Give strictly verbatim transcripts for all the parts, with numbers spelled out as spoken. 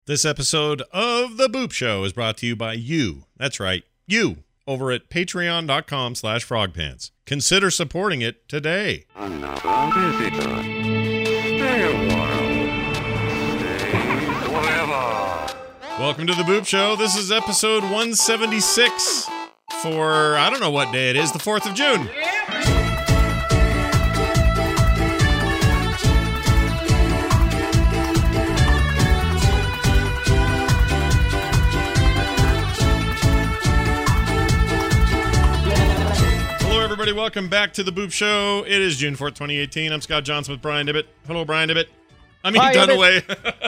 This episode of The Boop Show is brought to you by you. That's right, you, over at patreon.com slash frogpants. Consider supporting it today. Another visitor. Stay a while. Stay forever. Welcome to The Boop Show. This is episode one seventy-six for, I don't know what day it is, the fourth of June. Everybody, welcome back to The Boop Show. It is June fourth, twenty eighteen. I'm Scott Johnson with Brian Ibbett. Hello, Brian Ibbett. I mean, Hi, Dunaway.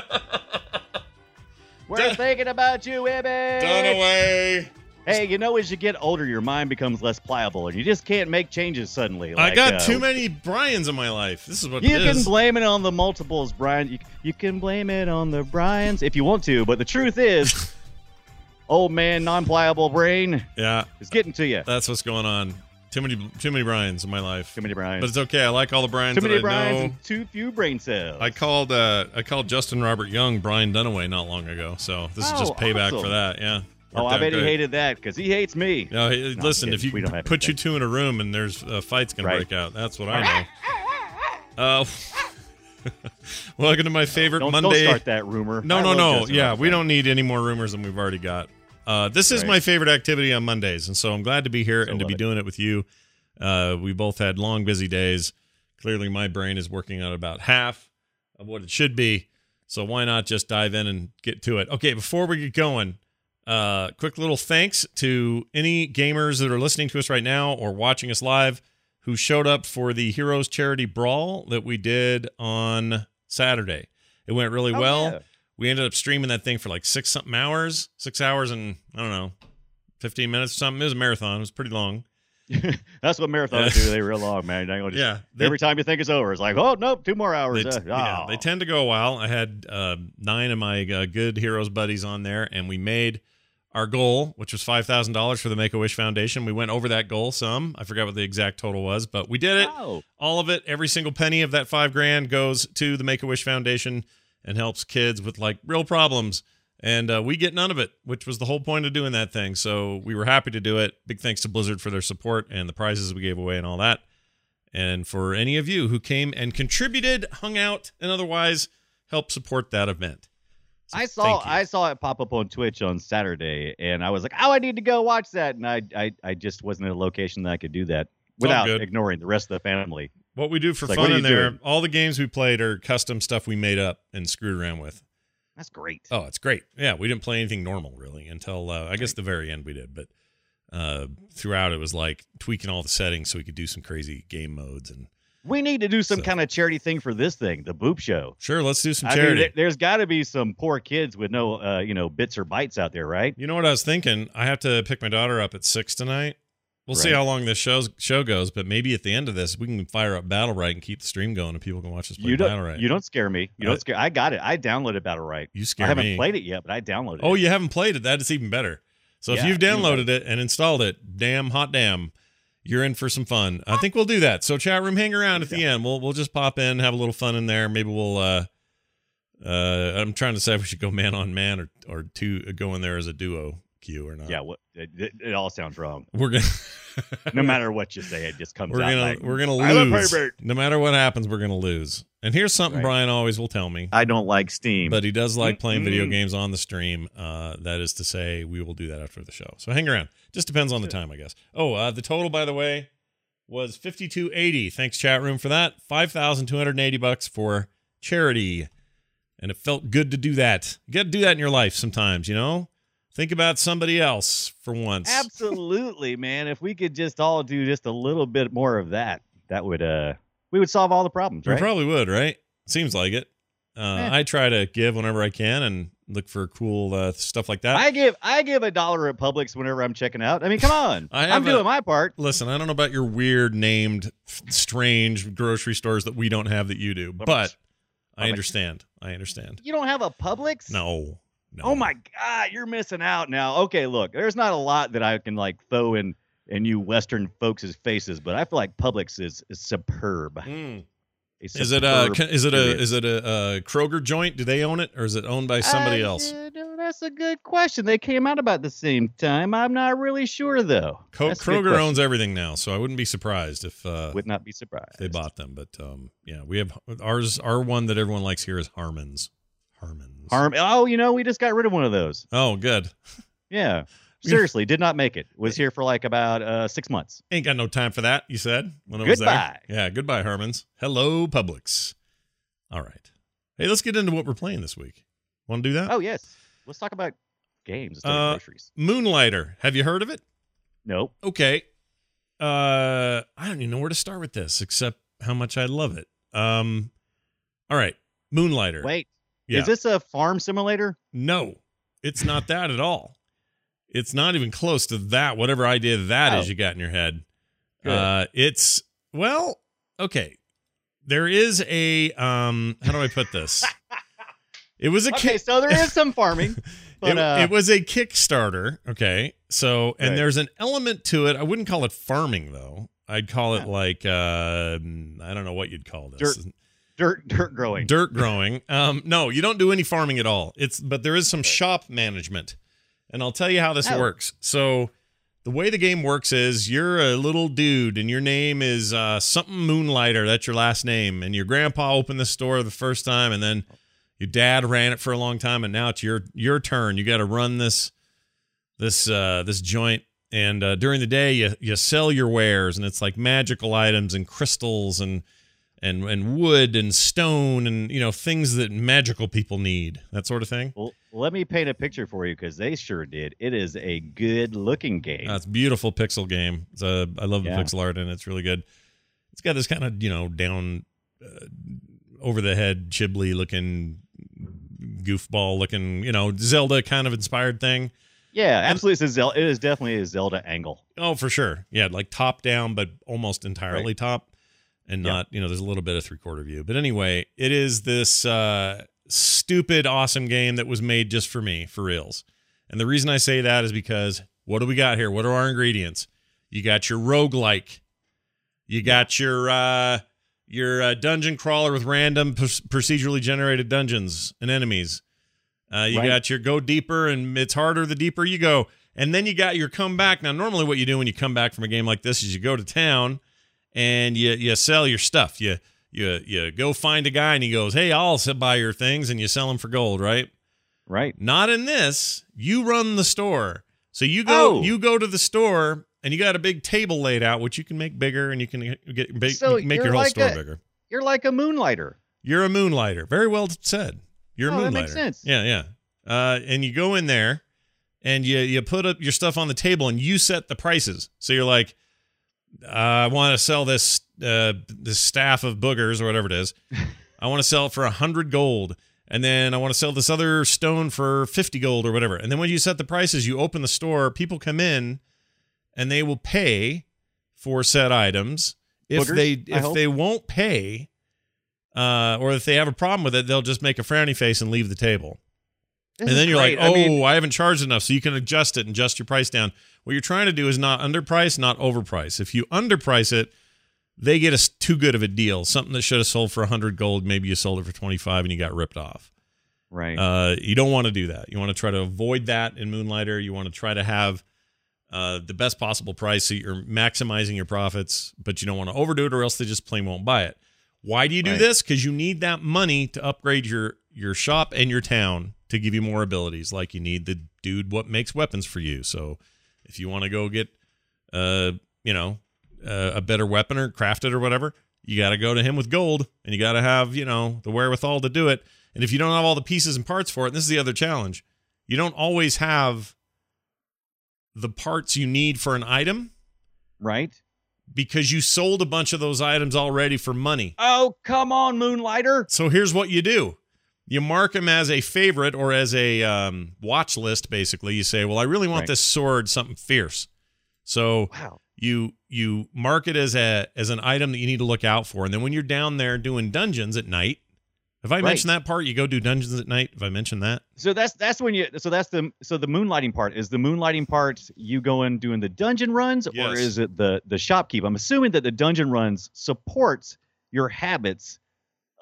We're Dun- thinking about you, Ibbett. Dunaway. Hey, you know, as you get older, your mind becomes less pliable, and you just can't make changes suddenly. I Like, got uh, too many Brians in my life. This is what You it can is. blame it on the multiples, Brian. You, you can blame it on the Bryans if you want to, but the truth is, old man, non-pliable brain Yeah, is getting to you. that's what's going on. Too many, too many Brians in my life. Too many Bryans. But it's okay. I like all the Brians Too many that I Bryans know. and too few brain cells. I called, uh, I called Justin Robert Young Brian Dunaway not long ago. So this is Oh, just payback awesome. for that. Yeah. oh, Worked I out bet he great. hated that because he hates me. No, hey, No, listen, I'm if kidding. We you don't have put you anything. two in a room and there's a fight's going Right. to break out, that's what I know. Uh, welcome to my favorite Don't, Monday. don't start that rumor. No, I no, love no. Justin Yeah, Robert we Young. don't need any more rumors than we've already got. Uh, this is Right. my favorite activity on Mondays, and so I'm glad to be here So and to love be it. doing it with you. Uh, we both had long, busy days. Clearly, my brain is working on about half of what it should be, so why not just dive in and get to it? Okay, before we get going, uh, quick little thanks to any gamers that are listening to us right now or watching us live who showed up for the Heroes Charity Brawl that we did on Saturday. It went really Oh, well. yeah. We ended up streaming that thing for like six something hours, six hours and I don't know, fifteen minutes or something. It was a marathon. It was pretty long. That's what marathons do. They're real long, man. They just, Yeah, they- every time you think it's over, it's like, oh nope, two more hours. They, Uh, yeah, oh. they tend to go a while. I had uh, nine of my uh, good Heroes buddies on there, and we made our goal, which was five thousand dollars for the Make-A-Wish Foundation. We went over that goal some. I forgot what the exact total was, but we did it. Oh, All of it, every single penny of that five grand goes to the Make-A-Wish Foundation and helps kids with like real problems. And uh, we get none of it, which was the whole point of doing that thing. So we were happy to do it. Big thanks to Blizzard for their support and the prizes we gave away and all that. And for any of you who came and contributed, hung out, and otherwise helped support that event. So I saw thank you. I saw it pop up on Twitch on Saturday, and I was like, oh, I need to go watch that, and I I, I just wasn't in a location that I could do that all without good. ignoring the rest of the family. What we do for It's like, fun what are in you there, doing? all the games we played are custom stuff we made up and screwed around with. That's great. Oh, it's great. Yeah, we didn't play anything normal really until uh, I guess the very end we did, but uh, throughout it was like tweaking all the settings so we could do some crazy game modes and We need to do some So- kind of charity thing for this thing, the Boop Show. sure, let's do some I mean, charity. there- there's got to be some poor kids with no, uh, you know, bits or bytes out there, right? You know what I was thinking? I have to pick my daughter up at six tonight. We'll see Right. how long this show's, show goes, but maybe at the end of this we can fire up Battle Right and keep the stream going, and people can watch us play You Battle don't, Right. you don't scare me. You Uh, don't scare. I got it. I downloaded Battle Right. You scare I haven't me. played it yet, but I downloaded Oh, it. you haven't played it? That is even better. So if Yeah, you've even downloaded it and installed it, damn hot damn, you're in for some fun. I think we'll do that. So chat room, hang around at the end. We'll we'll just pop in, have a little fun in there. Maybe we'll. uh uh I'm trying to say if we should go man on man or or two go in there as a duo queue or not. Yeah, what, it, it, it all sounds wrong. we're gonna. No matter what you say, it just comes We're out gonna like, we're gonna I love lose. Herbert. No matter what happens, we're gonna lose. And here's something Right. Brian always will tell me. I don't like Steam. But he does like playing video Mm-mm. games on the stream. Uh, that is to say, we will do that after the show. So hang around. Just depends on the time, I guess. Oh, uh, the total, by the way, was fifty-two eighty. Thanks, chat room, for that. five thousand two hundred eighty bucks for charity. And it felt good to do that. You got to do that in your life sometimes, you know? Think about somebody else for once. Absolutely, man. If we could just all do just a little bit more of that, that would uh we would solve all the problems, We right? probably would, right? Seems like it. Uh, Eh. I try to give whenever I can and look for cool uh, stuff like that. I give I give a dollar at Publix whenever I'm checking out. I mean, come on. I I'm have a- doing my part. Listen, I don't know about your weird named, strange grocery stores that we don't have that you do, but I Publix. understand. I understand. You don't have a Publix? No, no. Oh my God, you're missing out now. Okay, look, there's not a lot that I can like throw in in you Western folks' faces, but I feel like Publix is, is superb. Mm. Is it a superb is it a period. is it a, uh Kroger joint? Do they own it, or is it owned by somebody Uh, else? yeah, no, that's a good question. They came out about the same time. I'm not really sure though. Co- That's a good Kroger question. owns everything now, so I wouldn't be surprised if uh, Would not be surprised. they bought them. But um, yeah, we have ours. Our one that everyone likes here is Harmon's. Harmon's. Harm. Oh, you know, we just got rid of one of those. Oh, good. Yeah. Seriously, did not make it. Was here for like about uh, six months. Ain't got no time for that. You said when I was Goodbye. there. Yeah, goodbye, Harmon's. Hello, Publix. All right. Hey, let's get into what we're playing this week. Want to do that? Oh yes. Let's talk about games instead Uh, of groceries. Moonlighter. Have you heard of it? Nope. Okay. Uh, I don't even know where to start with this, except how much I love it. Um, all right, Moonlighter. Wait. Yeah. Is this a farm simulator? No, it's not that at all. It's not even close to that. Whatever idea that is Oh. you got in your head. Good. Uh, it's well, okay. There is a um. How do I put this? It was a Okay, ki- so there is some farming, but it, uh, it was a Kickstarter. Okay, so and Right. there's an element to it. I wouldn't call it farming though. I'd call it Yeah. like uh, I don't know what you'd call this. Dirt. dirt dirt growing. Dirt growing. Um, no, you don't do any farming at all. It's but there is some shop management, and I'll tell you how this Oh. works. So the way the game works is you're a little dude, and your name is uh, something Moonlighter. That's your last name, and your grandpa opened the store the first time, and then your dad ran it for a long time, and now it's your your turn. You got to run this this uh, this joint. And uh, during the day, you you sell your wares, and it's like magical items and crystals and and and wood and stone and you know things that magical people need, that sort of thing. Well, let me paint a picture for you because they sure did. It is a good looking game. Uh, it's a beautiful pixel game. It's a, I love the Yeah. pixel art, and it's really good. It's got this kind of you know down uh, over the head Ghibli looking goofball looking you know Zelda kind of inspired thing. yeah, absolutely. It's a Zel- it is definitely a Zelda angle. Oh, for sure. Yeah, like top down, but almost entirely Right. top, and Yeah. not, you know, there's a little bit of three quarter view. But anyway, it is this uh, stupid, awesome game that was made just for me, for reals. And the reason I say that is because what do we got here? What are our ingredients? You got your roguelike. You got your uh, your uh, dungeon crawler with random p- procedurally generated dungeons and enemies. Uh, you Right. got your go deeper, and it's harder the deeper you go. And then you got your come back. Now, normally what you do when you come back from a game like this is you go to town and you you sell your stuff. You you you go find a guy and he goes, "Hey, I'll s- buy your things," and you sell them for gold, right? Right. Not in this. You run the store. So you go Oh. you go to the store and you got a big table laid out, which you can make bigger and you can get big, So make you're your whole like store a- bigger. You're like a moonlighter. You're a moonlighter. Very well said. You're a Oh, moonlighter. that makes sense. Yeah, yeah. Uh, and you go in there and you you put up your stuff on the table and you set the prices. So you're like, uh, I want to sell this uh, this staff of boogers or whatever it is. I want to sell it for a hundred gold. And then I want to sell this other stone for fifty gold or whatever. And then when you set the prices, you open the store, people come in and they will pay for said items. If Boogers, they I if hope? they won't pay, uh, or if they have a problem with it, they'll just make a frowny face and leave the table. This and is then you're great. like, oh, I mean, I haven't charged enough. So you can adjust it and adjust your price down. What you're trying to do is not underprice, not overprice. If you underprice it, they get us too good of a deal. Something that should have sold for one hundred gold, maybe you sold it for twenty-five and you got ripped off. right. Uh, you don't want to do that. You want to try to avoid that in Moonlighter. You want to try to have uh, the best possible price so you're maximizing your profits, but you don't want to overdo it or else they just plain won't buy it. Why do you do Right. this? Because you need that money to upgrade your your shop and your town to give you more abilities. Like you need the dude what makes weapons for you. So if you want to go get, uh, you know, uh, a better weapon or craft it or whatever, you got to go to him with gold, and you got to have, you know, the wherewithal to do it. And if you don't have all the pieces and parts for it, and this is the other challenge, you don't always have the parts you need for an item right. because you sold a bunch of those items already for money. Oh, come on, Moonlighter. So here's what you do. You mark them as a favorite or as a um, watch list, basically. You say, well, I really want Right. this sword, something fierce. So Wow. you you mark it as a as an item that you need to look out for. And then when you're down there doing dungeons at night, have I Right. mentioned that part? You go do dungeons at night? Have I mentioned that? So that's that's when you so that's the so the moonlighting part is the moonlighting part you going doing the dungeon runs or Yes. is it the the shopkeep? I'm assuming that the dungeon runs supports your habits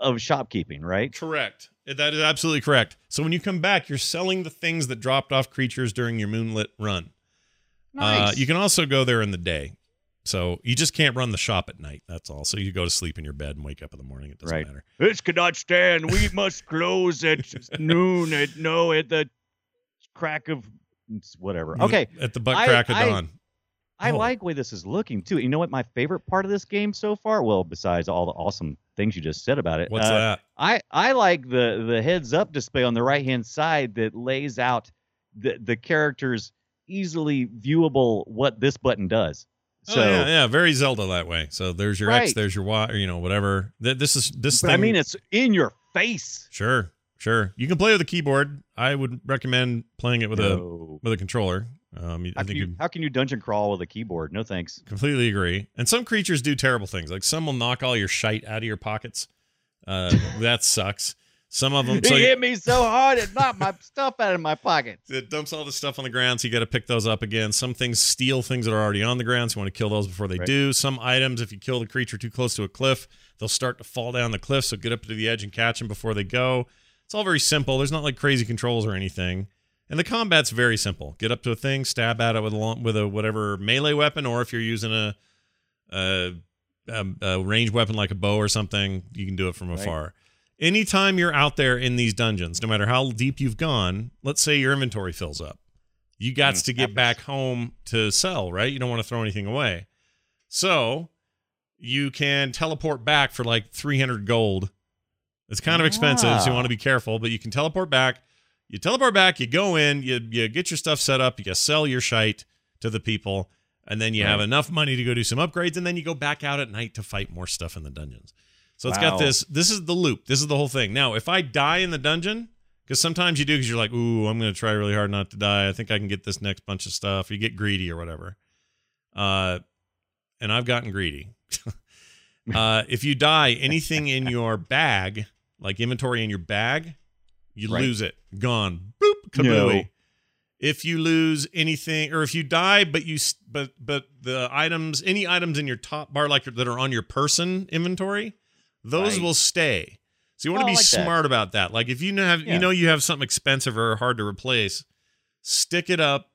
of shopkeeping, right? Correct. That is absolutely correct. So when you come back, you're selling the things that dropped off creatures during your moonlit run. Nice. Uh, you can also go there in the day. So you just can't run the shop at night. That's all. So you go to sleep in your bed and wake up in the morning. It doesn't Right. matter. This cannot stand. We must close at noon. At no, at the crack of whatever. Okay, At the butt I- crack of I- dawn. I Oh. like the way this is looking too. You know what? My favorite part of this game so far, well, besides all the awesome things you just said about it, What's uh, that? I I like the the heads up display on the right hand side that lays out the the character's easily viewable what this button does. So oh, yeah, yeah, very Zelda that way. So there's your X, Right. there's your Y, or, you know, whatever. Th- This is this but thing. I mean, it's in your face. Sure, sure. You can play with a keyboard. I would recommend playing it with a No. with a controller. Um, I How think can, you you, how can you dungeon crawl with a keyboard? No thanks. completely agree. And some creatures do terrible things. Like some will knock all your shite out of your pockets. Uh, that sucks. Some of them. He So you- hit me so hard it knocked my stuff out of my pocket. it dumps all the stuff on the ground, so you got to pick those up again. Some things steal things that are already on the ground, so you want to kill those before they Right. do. Some items, if you kill the creature too close to a cliff, they'll start to fall down the cliff, so get up to the edge and catch them before they go. It's all very simple. There's not like crazy controls or anything. And the combat's very simple. Get up to a thing, stab at it with a, long, with a whatever melee weapon, or if you're using a, a, a, a ranged weapon like a bow or something, you can do it from Right. afar. Anytime you're out there in these dungeons, no matter how deep you've gone, let's say your inventory fills up. You got Mm, to get happens. back home to sell, right? You don't want to throw anything away. So you can teleport back for like three hundred gold. It's kind of expensive, so you Ah. want to be careful, but you can teleport back. You teleport back, you go in, you, you get your stuff set up, you sell your shite to the people, and then you have Right. enough money to go do some upgrades, and then you go back out at night to fight more stuff in the dungeons. So it's got Wow. this. This is the loop. This is the whole thing. Now, if I die in the dungeon, because sometimes you do, because you're like, ooh, I'm going to try really hard not to die. I think I can get this next bunch of stuff. You get greedy or whatever. Uh, and I've gotten greedy. uh, if you die, anything in your bag, like inventory in your bag, you Right. lose it. Gone. Boop. Kabooey. No. If you lose anything, or if you die, but you s- but but the items, any items in your top bar, like that are on your person inventory, those Right. will stay. So you want Oh, to I be like that. smart about that. Like if you know have Yeah. you know you have something expensive or hard to replace, stick it up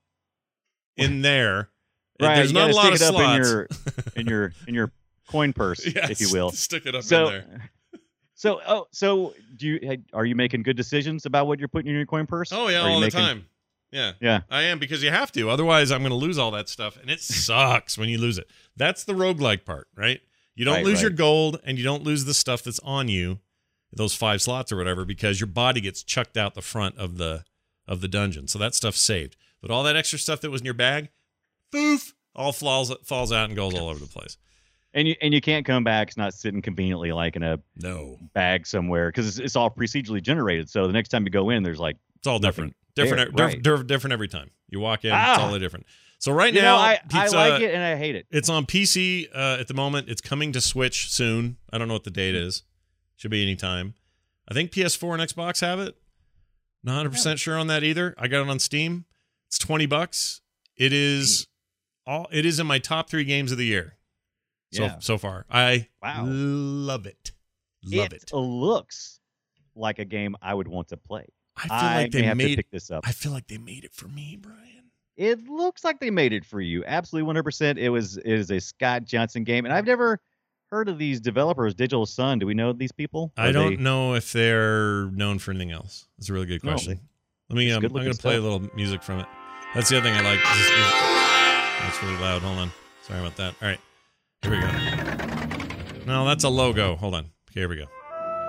in there. Right, There's you not a gotta lot of stick it up in slots. your in your in your coin purse, Yeah, if you will. stick it up So, in there. so oh, so do you? hey, Are you making good decisions about what you're putting in your coin purse? Oh yeah, Are you all the making- time. Yeah. Yeah. I am, because you have to. Otherwise, I'm going to lose all that stuff, and it sucks when you lose it. That's the roguelike part, right? You don't Right, lose your right. gold, and you don't lose the stuff that's on you, those five slots or whatever, because your body gets chucked out the front of the of the dungeon. So that stuff's saved. But all that extra stuff that was in your bag, poof, all falls falls out and goes all over the place. And you and you can't come back. It's not sitting conveniently like in a No. bag somewhere because it's, it's all procedurally generated. So the next time you go in, there's like It's all Nothing different. Different, there, diff- right. diff- different every time. You walk in, it's Ah! all different. So right you now, know, I, pizza, I like it and I hate it. It's on P C uh, at the moment. It's coming to Switch soon. I don't know what the date is. Should be any time. I think P S four and Xbox have it. Not one hundred percent sure on that either. I got it on Steam. It's twenty bucks. It is all. It is in my top three games of the year. So Yeah. so far, I Wow. love it. Love it it. looks like a game I would want to play. I feel I like may they have to made. pick this up. I feel like they made it for me, Brian. It looks like they made it for you. Absolutely, one hundred percent. It was it is a Scott Johnson game, and I've never heard of these developers. Digital Sun. Do we know these people? I Are don't they- know if they're known for anything else. That's a really good No, question. they- Let me. it's Um, I'm good-looking going to play a stuff. little music from it. That's the other thing I like. This is- That's really loud. Hold on. Sorry about that. All right, here we go. No, that's a logo. Hold on. Okay, here we go.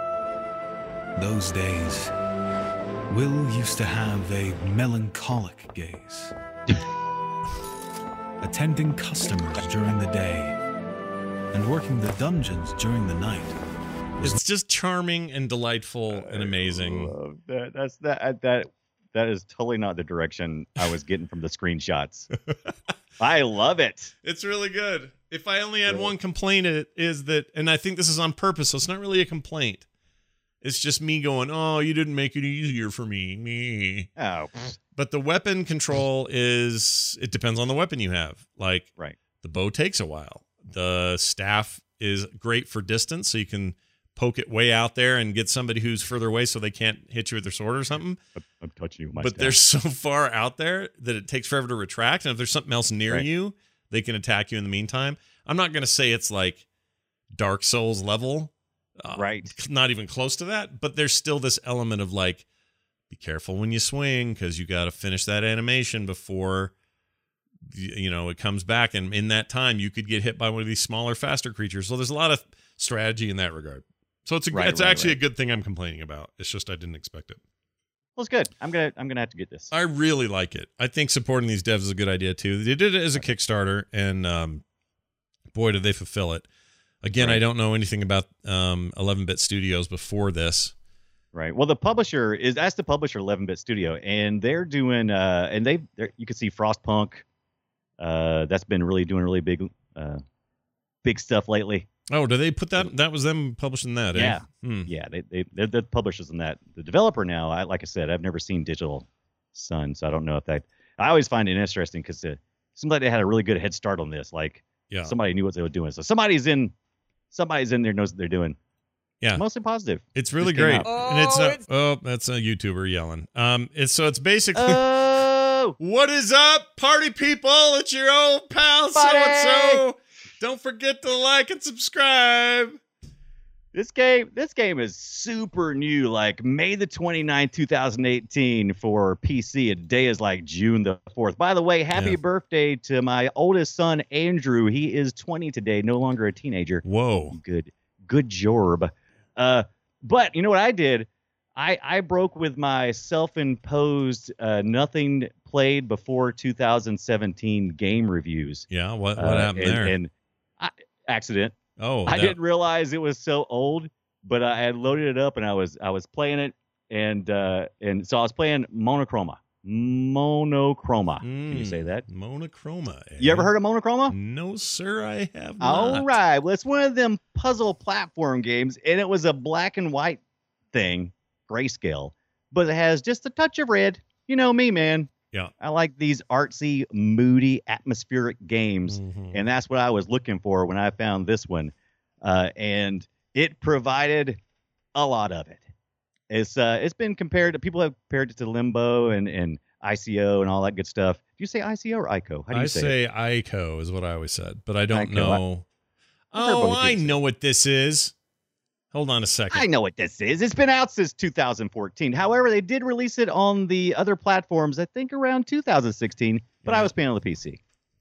Those days, Will used to have a melancholic gaze, attending customers during the day and working the dungeons during the night. It's just charming and delightful and amazing. Love that. That's that that that is totally not the direction I was getting from the screenshots. I love it. It's really good. If I only had Really? one complaint, it is that, and I think this is on purpose, so it's not really a complaint. It's just me going, oh, you didn't make it easier for me. Me. Oh, But the weapon control is, it depends on the weapon you have. Like, right. the bow takes a while. The staff is great for distance, so you can poke it way out there and get somebody who's further away so they can't hit you with their sword or something. I'm, I'm touching you with my But staff. they're so far out there that it takes forever to retract. And if there's something else near Right. you, they can attack you in the meantime. I'm not going to say it's like Dark Souls level. Uh, Right. Not even close to that. But there's still this element of like, be careful when you swing because you got to finish that animation before, you, you know, it comes back. And in that time, you could get hit by one of these smaller, faster creatures. So there's a lot of strategy in that regard. So it's a, Right, it's right, actually right. a good thing I'm complaining about. It's just I didn't expect it. Well, it's good. I'm gonna I'm gonna have to get this. I really like it. I think supporting these devs is a good idea too. They did it as a Kickstarter, and um, boy, did they fulfill it. Again, Right. I don't know anything about um, eleven-bit Studios before this. Right. Well, the publisher is that's the publisher, eleven-bit Studio, and they're doing uh, and they you can see Frostpunk. Uh, that's been really doing really big, uh, big stuff lately. Oh, did they put that? That was them publishing that. Eh? Yeah. Hmm. Yeah, they they they're the publishers in that. The developer now, I like I said, I've never seen Digital Sun, so I don't know if that. I always find it interesting because it seems like they had a really good head start on this. Like Yeah. somebody knew what they were doing, so somebody's in, somebody's in there knows what they're doing. Yeah. Mostly positive. It's really Just came great, out. and it's, Oh, uh, it's- oh, that's a YouTuber yelling. Um, it's so it's basically. Oh, What is up, party people? It's your old pal so Buddy! and so. Don't forget to like and subscribe. this game, this game is super new. Like May the twenty-ninth, twenty eighteen for P C. A day is like June the fourth. By the way, happy Yeah. birthday to my oldest son, Andrew. He is twenty today, no longer a teenager. Whoa. Good, good job. Uh, but you know what I did? I I broke with my self-imposed uh, nothing played before two thousand seventeen game reviews. Yeah. What what Uh, happened and, there? And I, accident. oh, I that- didn't realize it was so old, but I had loaded it up and I was I was playing it, and uh, and so I was playing Monochroma. Monochroma. Can you say Mm, that? Monochroma. Eh? You ever heard of Monochroma? No, sir, I have not. All right. Well, it's one of them puzzle platform games, and it was a black and white thing, grayscale, but it has just a touch of red. You know me, man. Yeah. I like these artsy, moody, atmospheric games, Mhm. and that's what I was looking for when I found this one. Uh, and it provided a lot of it. It's uh, it's been compared to people have compared it to Limbo and and I C O and all that good stuff. Do you say I C O or I C O? How do you I say, it? say Ico is what I always said, but I don't Ico. know. I've heard Oh, both I these. know what this is. Hold on a second. I know what this is. It's been out since two thousand fourteen. However, they did release it on the other platforms, I think around two thousand sixteen, but I Yeah. was playing on the P C.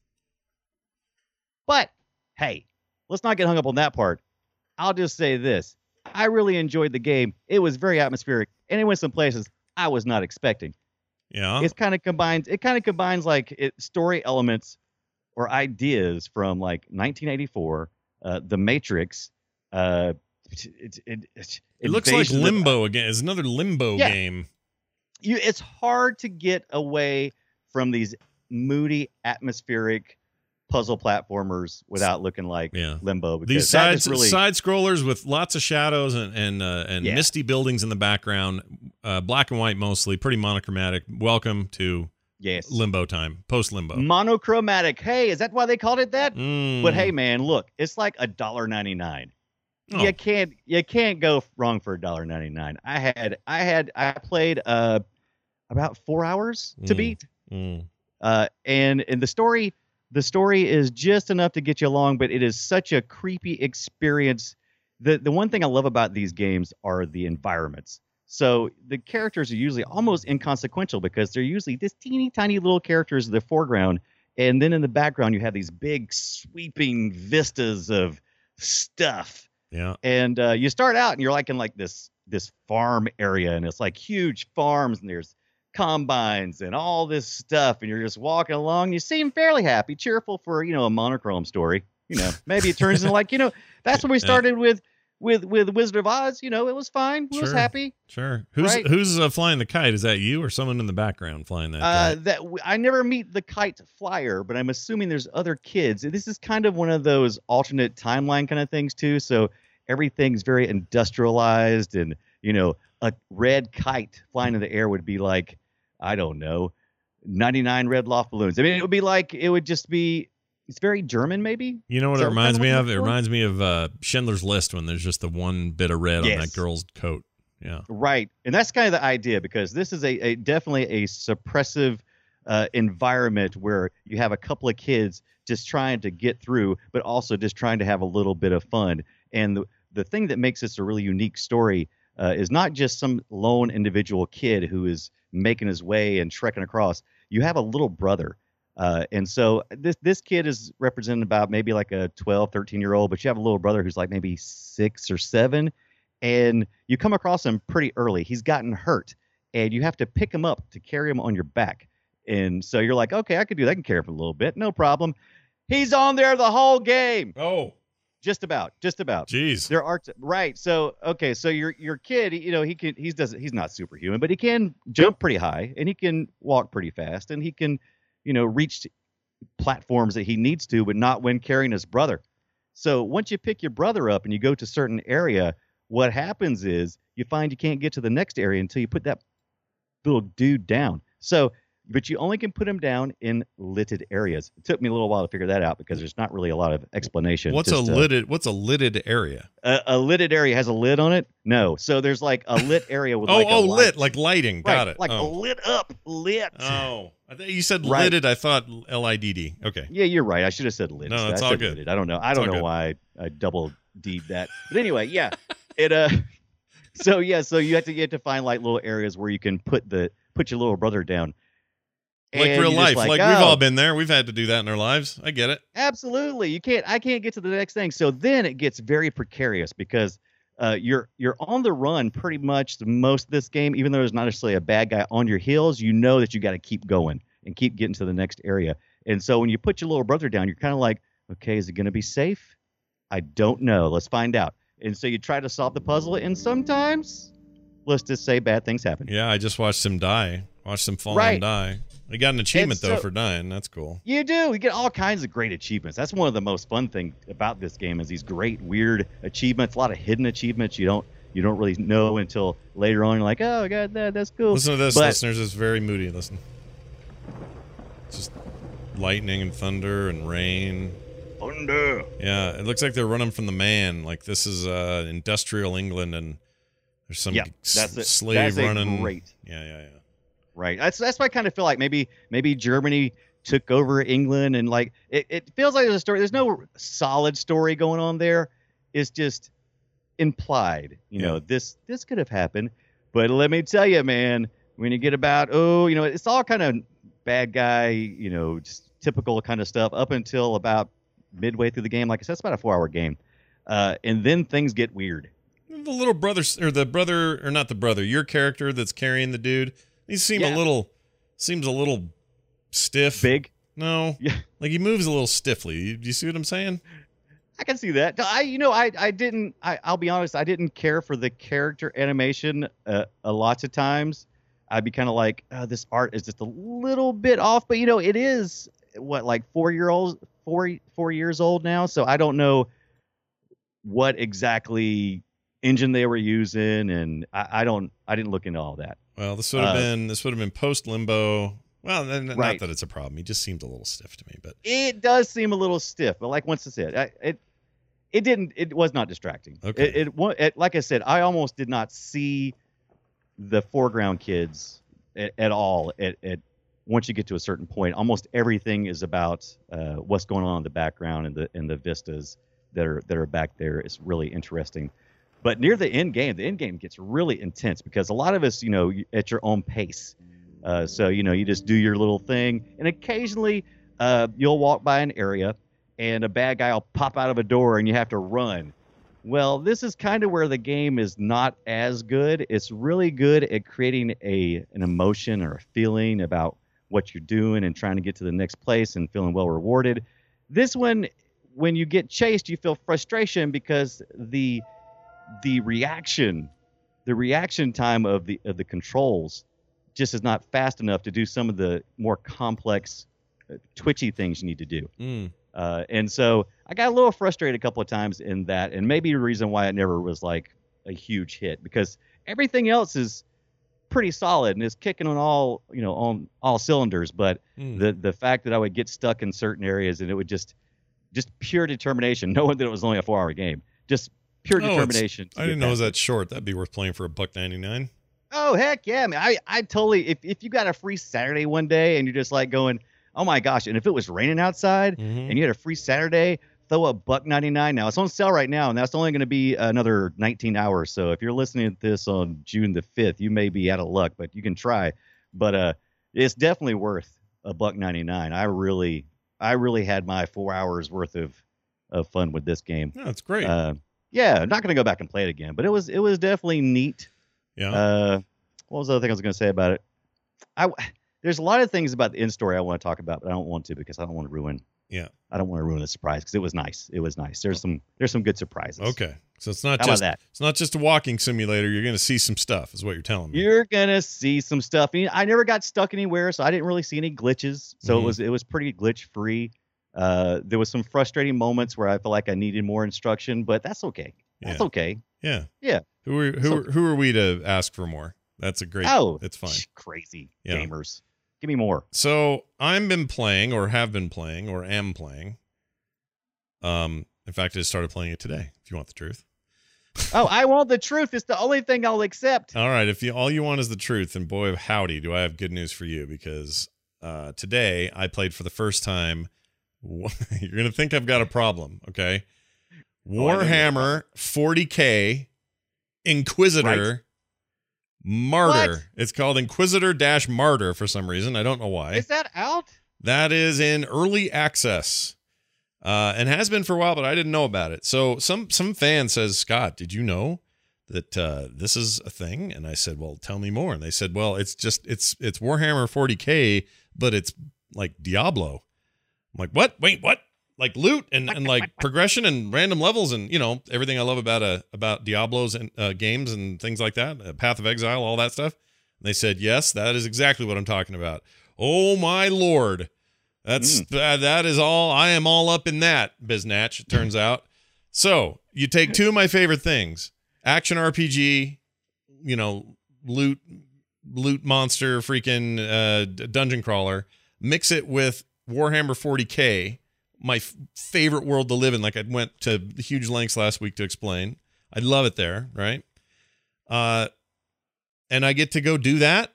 But, hey, let's not get hung up on that part. I'll just say this. I really enjoyed the game. It was very atmospheric, and it went some places I was not expecting. Yeah. It's kind of combines, it kind of combines like it, story elements or ideas from like nineteen eighty-four, uh, The Matrix, uh, it, it, it, It looks like Invasion of- Limbo again. It's another Limbo Yeah. game. you it's hard to get away from these moody atmospheric puzzle platformers without looking like Yeah. Limbo, because These that side just really side scrollers with lots of shadows and and uh, and Yeah. misty buildings in the background, uh, black and white mostly, pretty monochromatic. Welcome to yes Limbo time, post Limbo. monochromatic. Hey, is that why they called it that? Mm. But hey, man, look, it's like a dollar ninety nine. Oh. You can't you can't go wrong for a dollar ninety nine. I had I had I played uh about four hours to Mm. beat. Mm. Uh, and and the story the story is just enough to get you along, but it is such a creepy experience. The the one thing I love about these games are the environments. So the characters are usually almost inconsequential because they're usually this teeny tiny little characters in the foreground, and then in the background you have these big sweeping vistas of stuff. Yeah. And uh, you start out and you're like in like this this farm area, and it's like huge farms, and there's combines and all this stuff, and you're just walking along. You seem fairly happy, cheerful for, you know, a monochrome story. You know, maybe it turns into like, you know, that's when we Yeah. started with with with Wizard of Oz. You know, it was fine. We was Sure. happy. Sure. Who's Right. who's uh, flying the kite? Is that you or someone in the background flying that Uh, kite? that w- I never meet the kite flyer, but I'm assuming there's other kids. This is kind of one of those alternate timeline kind of things too. So everything's very industrialized, and you know, a red kite flying in the air would be like, I don't know, ninety-nine red loft balloons. I mean, it would be like, it would just be it's very German, maybe. You know what Is it that reminds kinda me what of? you're It looking for? reminds me of uh, Schindler's List when there's just the one bit of red on Yes. that girl's coat. Yeah. Right, and that's kind of the idea because this is a, a definitely a suppressive uh, environment where you have a couple of kids just trying to get through, but also just trying to have a little bit of fun. And the the thing that makes this a really unique story uh, is not just some lone individual kid who is making his way and trekking across. You have a little brother. Uh, and so this this kid is represented about maybe like a twelve, thirteen year old, but you have a little brother who's like maybe six or seven, and you come across him pretty early. He's gotten hurt, and you have to pick him up to carry him on your back. And so you're like, okay, I could do that. I can carry him for a little bit, no problem. He's on there the whole game, Oh, just about, just about. geez. There are t- right. So okay, so your your kid, you know, he can he's doesn't he's not superhuman, but he can jump pretty high and he can walk pretty fast and he can, you know, reach platforms that he needs to, but not when carrying his brother. So once you pick your brother up and you go to a certain area, what happens is you find you can't get to the next area until you put that little dude down. So, but you only can put him down in lidded areas. It took me a little while to figure that out because there's not really a lot of explanation. What's Just, a uh, lidded? What's a lidded area? a, a lidded area has a lid on it? No. So there's like a lit area with Oh, like oh, a light. lit, like lighting. Right, Got it. like oh. lit up, lit. Oh, I thought you said Right. lidded. I thought L I D D. Okay. Yeah, you're right. I should have said lit. No, instead. it's I all said good. lidded. I don't know. I It's don't all know good. why I, I double D'd that. But anyway, yeah. It uh so yeah, so you have to you have to find like little areas where you can put the put your little brother down. Like And real you're just life. Like, oh, we've all been there. We've had to do that in our lives. I get it. Absolutely. You can't I can't get to the next thing. So then it gets very precarious because uh, you're you're on the run pretty much the most of this game, even though there's not necessarily a bad guy on your heels, you know that you got to keep going and keep getting to the next area. And so when you put your little brother down, you're kind of like, okay, is it gonna be safe? I don't know. Let's find out. And so you try to solve the puzzle, and sometimes let's just say bad things happen. Yeah, I just watched him die. Watched him fall Right. and die. I got an achievement, And though, so- for dying. That's cool. You do. You get all kinds of great achievements. That's one of the most fun things about this game is these great weird achievements. A lot of hidden achievements you don't you don't really know until later on. You're like, oh, I got that. That's cool. Listen to this, But- listeners. It's very moody. Listen. It's just lightning and thunder and rain. Thunder. Yeah, it looks like they're running from the man. Like this is uh, industrial England, and there's some Yeah, s- that's it. slave That's a running. great. Yeah, yeah, yeah. Right. That's that's why I kind of feel like maybe maybe Germany took over England and like it, it feels like there's a story. There's no solid story going on there. It's just implied. You know, Yeah. this this could have happened. But let me tell you, man, when you get about oh, you know, it's all kind of bad guy, you know, just typical kind of stuff up until about midway through the game. Like I said, it's about a four hour game. Uh, and then things get weird. The little brother, or the brother, or not the brother, your character that's carrying the dude. He seems Yeah. a little, seems a little stiff. Big. No, Yeah. like he moves a little stiffly. You, you see what I'm saying? I can see that. I, you know, I, I didn't. I, I'll be honest. I didn't care for the character animation uh, a lot of times. I'd be kind of like, oh, this art is just a little bit off. But you know, it is what like four year old, four four years old now. So I don't know what exactly engine they were using, and I, I don't. I didn't look into all that. Well, this would have Uh, been this would have been post limbo. Well, then, not Right. that it's a problem. He just seems a little stiff to me, but It does seem a little stiff, but like once I said, I, it it didn't. It was not distracting. Okay. It, it, wa- it like I said, I almost did not see the foreground kids at, at all. At, at once you get to a certain point, almost everything is about uh, what's going on in the background and the and the vistas that are that are back there. It's really interesting. But near the end game, the end game gets really intense because a lot of us, you know, at your own pace. Uh, so, you know, you just do your little thing. And occasionally uh, you'll walk by an area and a bad guy will pop out of a door and you have to run. Well, this is kind of where the game is not as good. It's really good at creating a an emotion or a feeling about what you're doing and trying to get to the next place and feeling well rewarded. This one, when you get chased, you feel frustration because the the reaction, the reaction time of the of the controls just is not fast enough to do some of the more complex, uh, twitchy things you need to do. mm, Uh, and so I got a little frustrated a couple of times in that, and maybe the reason why it never was like a huge hit because everything else is pretty solid and is kicking on all, you know, on all cylinders. But Mm. the the fact that I would get stuck in certain areas and it would just just pure determination, knowing that it was only a four hour game, just pure Oh, it's- determination. to I get didn't know it was past that short. That'd be worth playing for a buck ninety nine. Oh heck yeah, man! I I totally if if you got a free Saturday one day and you're just like going, oh my gosh, and if it was raining outside Mhm. and you had a free Saturday, throw a buck ninety nine. Now it's on sale right now, and that's only going to be another nineteen hours. So if you're listening to this on June the fifth, you may be out of luck, but you can try. But uh, it's definitely worth a buck ninety nine. I really I really had my four hours worth of of fun with this game. No, it's great. Uh, yeah, I'm not going to go back and play it again, but it was it was definitely neat. yeah. Uh, what was the other thing I was going to say about it? I there's a lot of things about the end story I want to talk about, but I don't want to because I don't want to ruin. Yeah. I don't want to ruin the surprise because it was nice. It was nice. There's some there's some good surprises. Okay. So it's not How just about that? it's not just a walking simulator. You're going to see some stuff, is what you're telling me. You're gonna see some stuff. I mean, I never got stuck anywhere, so I didn't really see any glitches. So Mhm. it was it was pretty glitch free. Uh, there was some frustrating moments where I felt like I needed more instruction, but that's okay. That's Yeah. okay. Yeah. Yeah. Who are who So- are, who are we to ask for more? That's a great. Oh, it's fine. Crazy Yeah. gamers. Give me more. So I've been playing, or have been playing, or am playing. Um, in fact, I just started playing it today. If you want the truth. Oh, I want the truth. It's the only thing I'll accept. All right. If you all you want is the truth, then boy, howdy, do I have good news for you because uh, today I played for the first time. You're gonna think I've got a problem, okay? Oh, I know you have a Warhammer forty K Inquisitor Right. Martyr. What? It's called Inquisitor Dash Martyr for some reason. I don't know why. Is that out? That is in early access. Uh, and has been for a while, but I didn't know about it. So some some fan says, Scott, did you know that uh, this is a thing? And I said, well, tell me more. And they said, well, it's just it's it's Warhammer forty K, but it's like Diablo. I'm like, what? Wait, what? Like loot and, and like progression and random levels and you know everything I love about uh about Diablo's and uh, games and things like that, uh, Path of Exile, all that stuff. And they said, yes, that is exactly what I'm talking about. Oh my lord. That's Mm. uh, that is all. I am all up in that, Biznatch, it turns out. So you take two of my favorite things: action R P G, you know, loot, loot monster, freaking uh, d- dungeon crawler. Mix it with Warhammer forty K, my f- favorite world to live in. Like I went to huge lengths last week to explain. I love it there, right? Uh, and I get to go do that.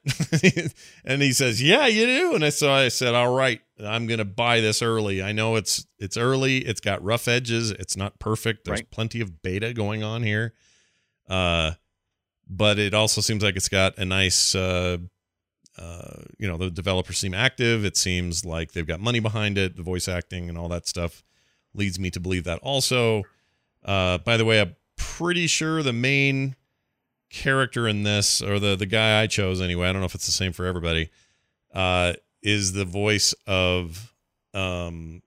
And he says, yeah, you do. And I, so I said, all right, I'm going to buy this early. I know it's, it's early. It's got rough edges. It's not perfect. There's Right. plenty of beta going on here. Uh, but it also seems like it's got a nice, uh, uh, you know, the developers seem active. It seems like they've got money behind it. The voice acting and all that stuff leads me to believe that also. Uh, by the way, I'm pretty sure the main character in this, or the the guy I chose anyway, I don't know if it's the same for everybody, uh, is the voice of um,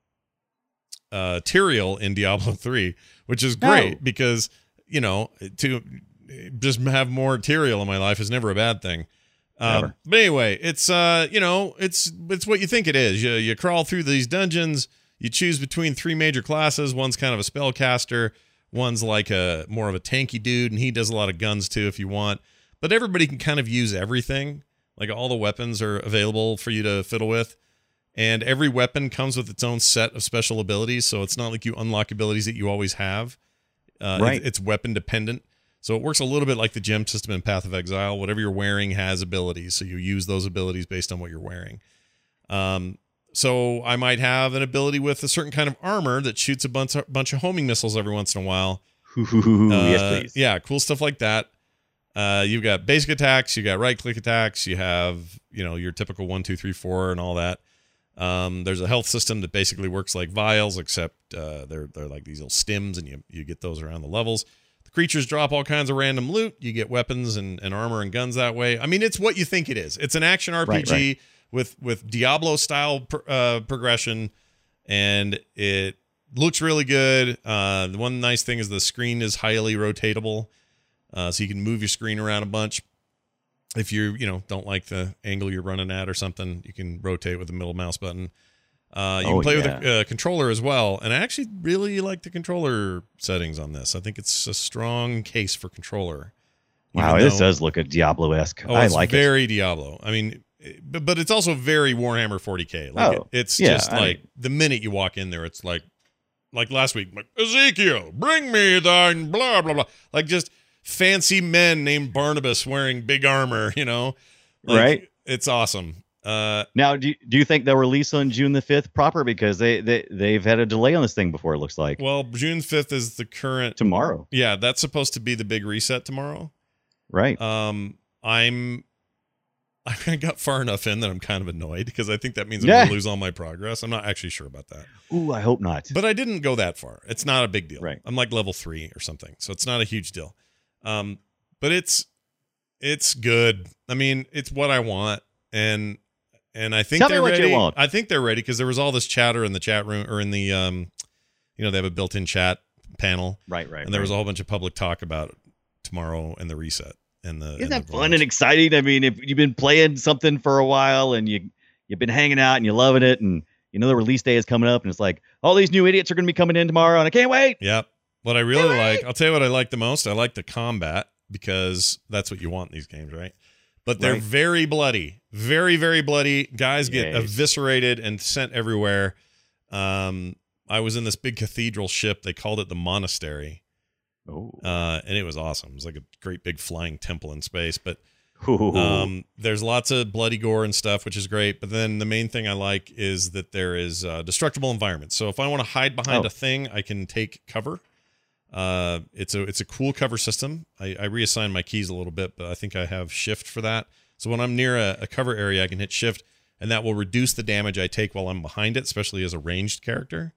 uh, Tyrael in Diablo three, which is great Oh. because, you know, to just have more Tyrael in my life is never a bad thing. Um, Never. but anyway, it's uh, you know, it's it's what you think it is. You you crawl through these dungeons. You choose between three major classes. One's kind of a spellcaster. One's like a more of a tanky dude, and he does a lot of guns too if you want. But everybody can kind of use everything. Like all the weapons are available for you to fiddle with. And every weapon comes with its own set of special abilities. So it's not like you unlock abilities that you always have. Uh, Right. It's, it's weapon dependent. So it works a little bit like the gem system in Path of Exile. Whatever you're wearing has abilities. So you use those abilities based on what you're wearing. Um, so I might have an ability with a certain kind of armor that shoots a bunch of, bunch of homing missiles every once in a while. Ooh, yes, Uh, please. Yeah, cool stuff like that. Uh, you've got basic attacks, you got right click attacks, you have, you know, your typical one, two, three, four, and all that. Um, there's a health system that basically works like vials, except uh, they're they're like these little stims, and you you get those around the levels. The creatures drop all kinds of random loot. You get weapons and, and armor and guns that way. I mean, it's what you think it is. It's an action R P G Right, right. with with Diablo style pr- uh, progression, and it looks really good. Uh, the one nice thing is the screen is highly rotatable, uh, so you can move your screen around a bunch. If you you know don't like the angle you're running at or something, you can rotate with the middle mouse button. Uh, you Oh, can play yeah. with a uh, controller as well, and I actually really like the controller settings on this. I think it's a strong case for controller Wow, Even this though- does look a Diablo-esque. Oh, I it's like it. very Diablo. I mean, but but it's also very Warhammer forty K. Like Oh, it, it's yeah, just I like mean- the minute you walk in there, it's like like last week, like Ezekiel, bring me thine blah blah blah. Like just fancy men named Barnabas wearing big armor. You know, Like, Right. It's awesome. Uh, Now, do you, do you think they'll release on June the fifth proper? Because they, they, they've had a delay on this thing before, it looks like. well, June fifth is the current. Tomorrow. Yeah, that's supposed to be the big reset tomorrow. Right. Um, I'm. I got far enough in that I'm kind of annoyed because I think that means I'm Yeah. going to lose all my progress. I'm not actually sure about that. Ooh, I hope not. But I didn't go that far. It's not a big deal. Right. I'm like level three or something, so it's not a huge deal. Um, but it's it's good. I mean, it's what I want, and and I think Tell me they're what you ready. want. I think they're ready because there was all this chatter in the chat room or in the um, you know, they have a built-in chat panel, right, right. and there was a right. whole bunch of public talk about tomorrow and the reset and the. Isn't and that the fun launch. and exciting? I mean, if you've been playing something for a while and you you've been hanging out and you're loving it, and you know the release day is coming up, and it's like all these new idiots are going to be coming in tomorrow, and I can't wait. Yep. What I really like, I'll tell you what I like the most. I like the combat because that's what you want in these games, right? But they're Right. very bloody, very, very bloody. Guys get Yes. eviscerated and sent everywhere. Um, I was in this big cathedral ship. They called it the Monastery, Oh, uh, and it was awesome. It was like a great big flying temple in space. But Ooh. um, there's lots of bloody gore and stuff, which is great. But then the main thing I like is that there is uh, destructible environments. So if I want to hide behind Oh. a thing, I can take cover. Uh, it's a it's a cool cover system. I, I reassigned my keys a little bit, but I think I have shift for that. So when I'm near a, a cover area, I can hit shift, and that will reduce the damage I take while I'm behind it, especially as a ranged character.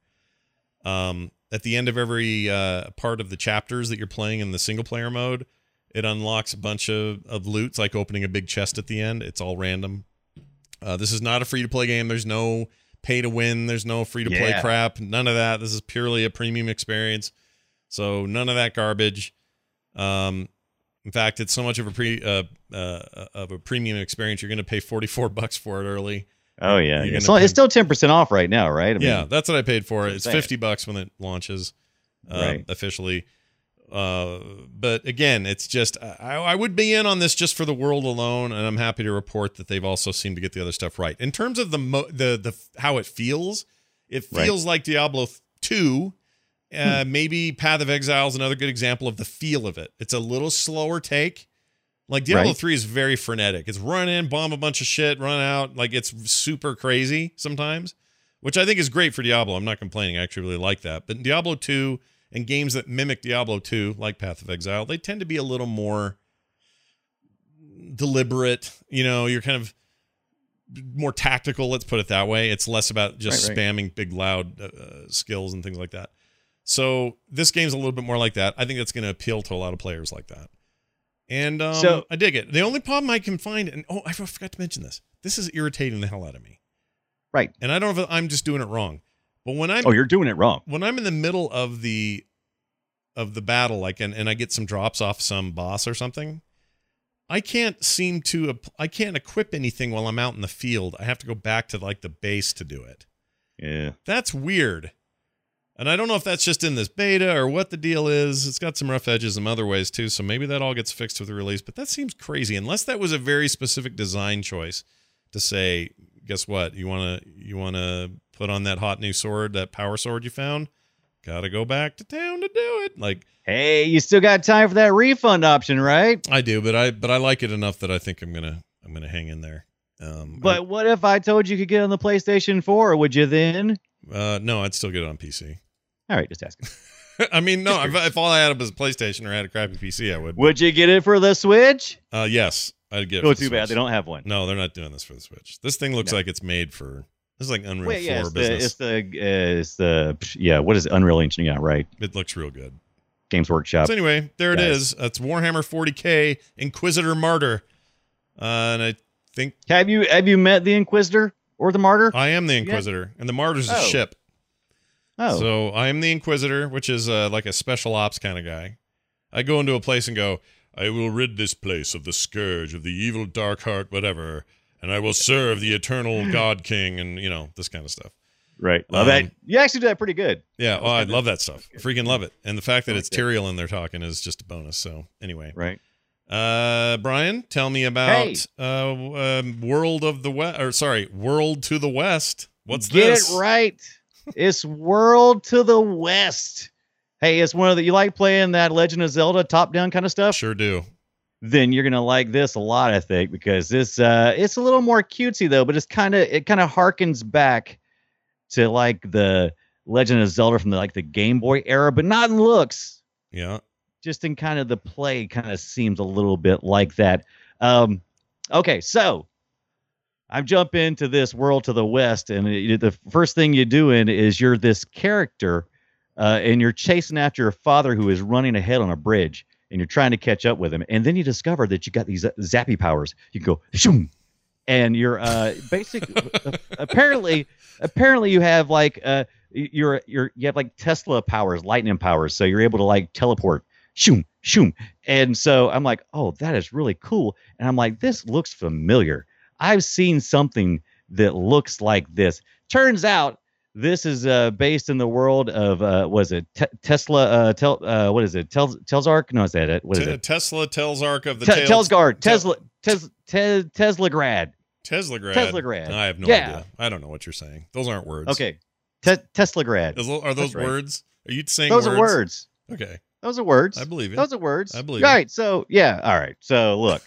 Um, at the end of every uh, part of the chapters that you're playing in the single player mode, it unlocks a bunch of, of loots, like opening a big chest at the end. It's all random. Uh, this is not a free to play game. There's no pay to win. There's no free to play Yeah. crap. None of that. This is purely a premium experience. So none of that garbage. Um, in fact, it's so much of a pre uh, uh, of a premium experience. You're going to pay forty-four bucks for it early. oh yeah, you're yeah. gonna So it's pay- still ten percent off right now, right? I mean, Yeah, that's what I paid for it. that's It's what I'm fifty bucks when it launches, uh, Right. officially. Uh, but again, it's just I, I would be in on this just for the world alone, and I'm happy to report that they've also seemed to get the other stuff right. In terms of the mo- the the how it feels, it Right. feels like Diablo two. Uh, maybe Path of Exile is another good example of the feel of it. It's a little slower take. Like Diablo Right. three is very frenetic. It's run in, bomb a bunch of shit, run out. Like it's super crazy sometimes, which I think is great for Diablo. I'm not complaining. I actually really like that. But Diablo two and games that mimic Diablo two, like Path of Exile, they tend to be a little more deliberate. You know, you're kind of more tactical. Let's put it that way. It's less about just Right, right. spamming big, loud uh, skills and things like that. So this game's a little bit more like that. I think that's going to appeal to a lot of players like that. And um, So- I dig it. The only problem I can find, and oh, I forgot to mention this. This is irritating the hell out of me. Right. And I don't know if I'm just doing it wrong, but when I'm Oh, you're doing it wrong. when I'm in the middle of the of the battle, like and, and I get some drops off some boss or something, I can't seem to ap- I can't equip anything while I'm out in the field. I have to go back to like the base to do it. Yeah. That's weird. And I don't know if that's just in this beta or what the deal is. It's got some rough edges in other ways too, so maybe that all gets fixed with the release. But that seems crazy, unless that was a very specific design choice to say, guess what? You wanna you wanna put on that hot new sword, that power sword you found? Gotta go back to town to do it. Like Hey, you still got time for that refund option, right? I do, but I but I like it enough that I think I'm gonna I'm gonna hang in there. Um, But what if I told you could get on the PlayStation four? Would you then? uh, no, I'd still get it on P C. All right, just asking. I mean, no, if, if all I had was a PlayStation or I had a crappy P C, I would. Would you get it for the Switch? Uh, yes, I'd get it. Oh, for the too bad Switch. they don't have one. No, they're not doing this for the Switch. This thing looks No. like it's made for. This is like Unreal Wait, yeah, four it's the, business. it's the, uh, it's the, yeah, what is it? Unreal Engine? Yeah, right. It looks real good. Games Workshop. So anyway, there it Guys. is. That's Warhammer forty K Inquisitor Martyr, uh, and I think Have you have you met the Inquisitor or the Martyr? I am the Inquisitor, and the Martyr's a Oh. ship. Oh, So I am the Inquisitor, which is uh, like a special ops kind of guy. I go into a place and go, I will rid this place of the scourge of the evil dark heart, whatever, and I will serve the eternal God King, and you know this kind of stuff. right. Love um, that. You actually do that pretty good. Yeah, oh, I kinda- love that stuff. Freaking love it. And the fact that I it's like that. Tyrael in there talking is just a bonus. So anyway, Right. Uh, Brian, tell me about Hey. uh, um, World of the West, or sorry, World to the West. What's Get this? it right. It's World to the West. Hey, it's one of the, you like playing that Legend of Zelda top-down kind of stuff? Sure do. Then you're gonna like this a lot, I think, because this uh it's a little more cutesy though, but it's kind of it kind of harkens back to like the Legend of Zelda from the like the Game Boy era, but not in looks, Yeah. just in kind of the play kind of seems a little bit like that. Um okay, so I jump into this World to the West, and it, the first thing you're doing is you're this character, uh, and you're chasing after your father who is running ahead on a bridge, and you're trying to catch up with him. And then you discover that you got these zappy powers. You can go shoom, and you're uh, basically apparently apparently you have like uh, you're you're you have like Tesla powers, lightning powers, so you're able to like teleport. Shoom, shoom. And so I'm like, oh, that is really cool. And I'm like, this looks familiar. I've seen something that looks like this. Turns out this is uh, based in the world of, uh, was it Te- Tesla, uh, tel- uh, what is it? Tel- Telsark? No, is that it? What is Te- it? Tesla Telsark of the Te- Tales- Telsgard. Tel- Tesla, Tes- Te- Teslagrad. Teslagrad. Teslagrad. I have no Yeah. idea. I don't know what you're saying. Those aren't words. Okay. Te- Teslagrad. Those, are those That's right. words? Are you saying Those words? are words. Okay. Those are words. I believe it. Those are words. I believe Right. So, yeah. All right. So, look.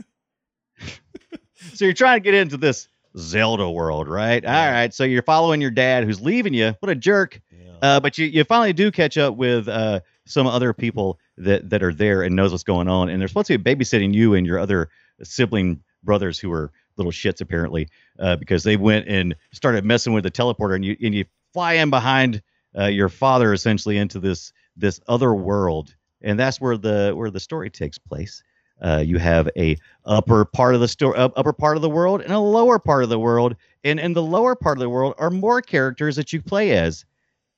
So you're trying to get into this Zelda world, right? All right. So you're following your dad who's leaving you. What a jerk. Yeah. Uh, but you, you finally do catch up with uh, some other people that, that are there and knows what's going on. And they're supposed to be babysitting you and your other sibling brothers who are little shits, apparently, uh, because they went and started messing with the teleporter. And you and you fly in behind uh, your father, essentially, into this this other world. And that's where the where the story takes place. Uh, you have a upper part of the story, uh, upper part of the world, and a lower part of the world. And in the lower part of the world are more characters that you play as,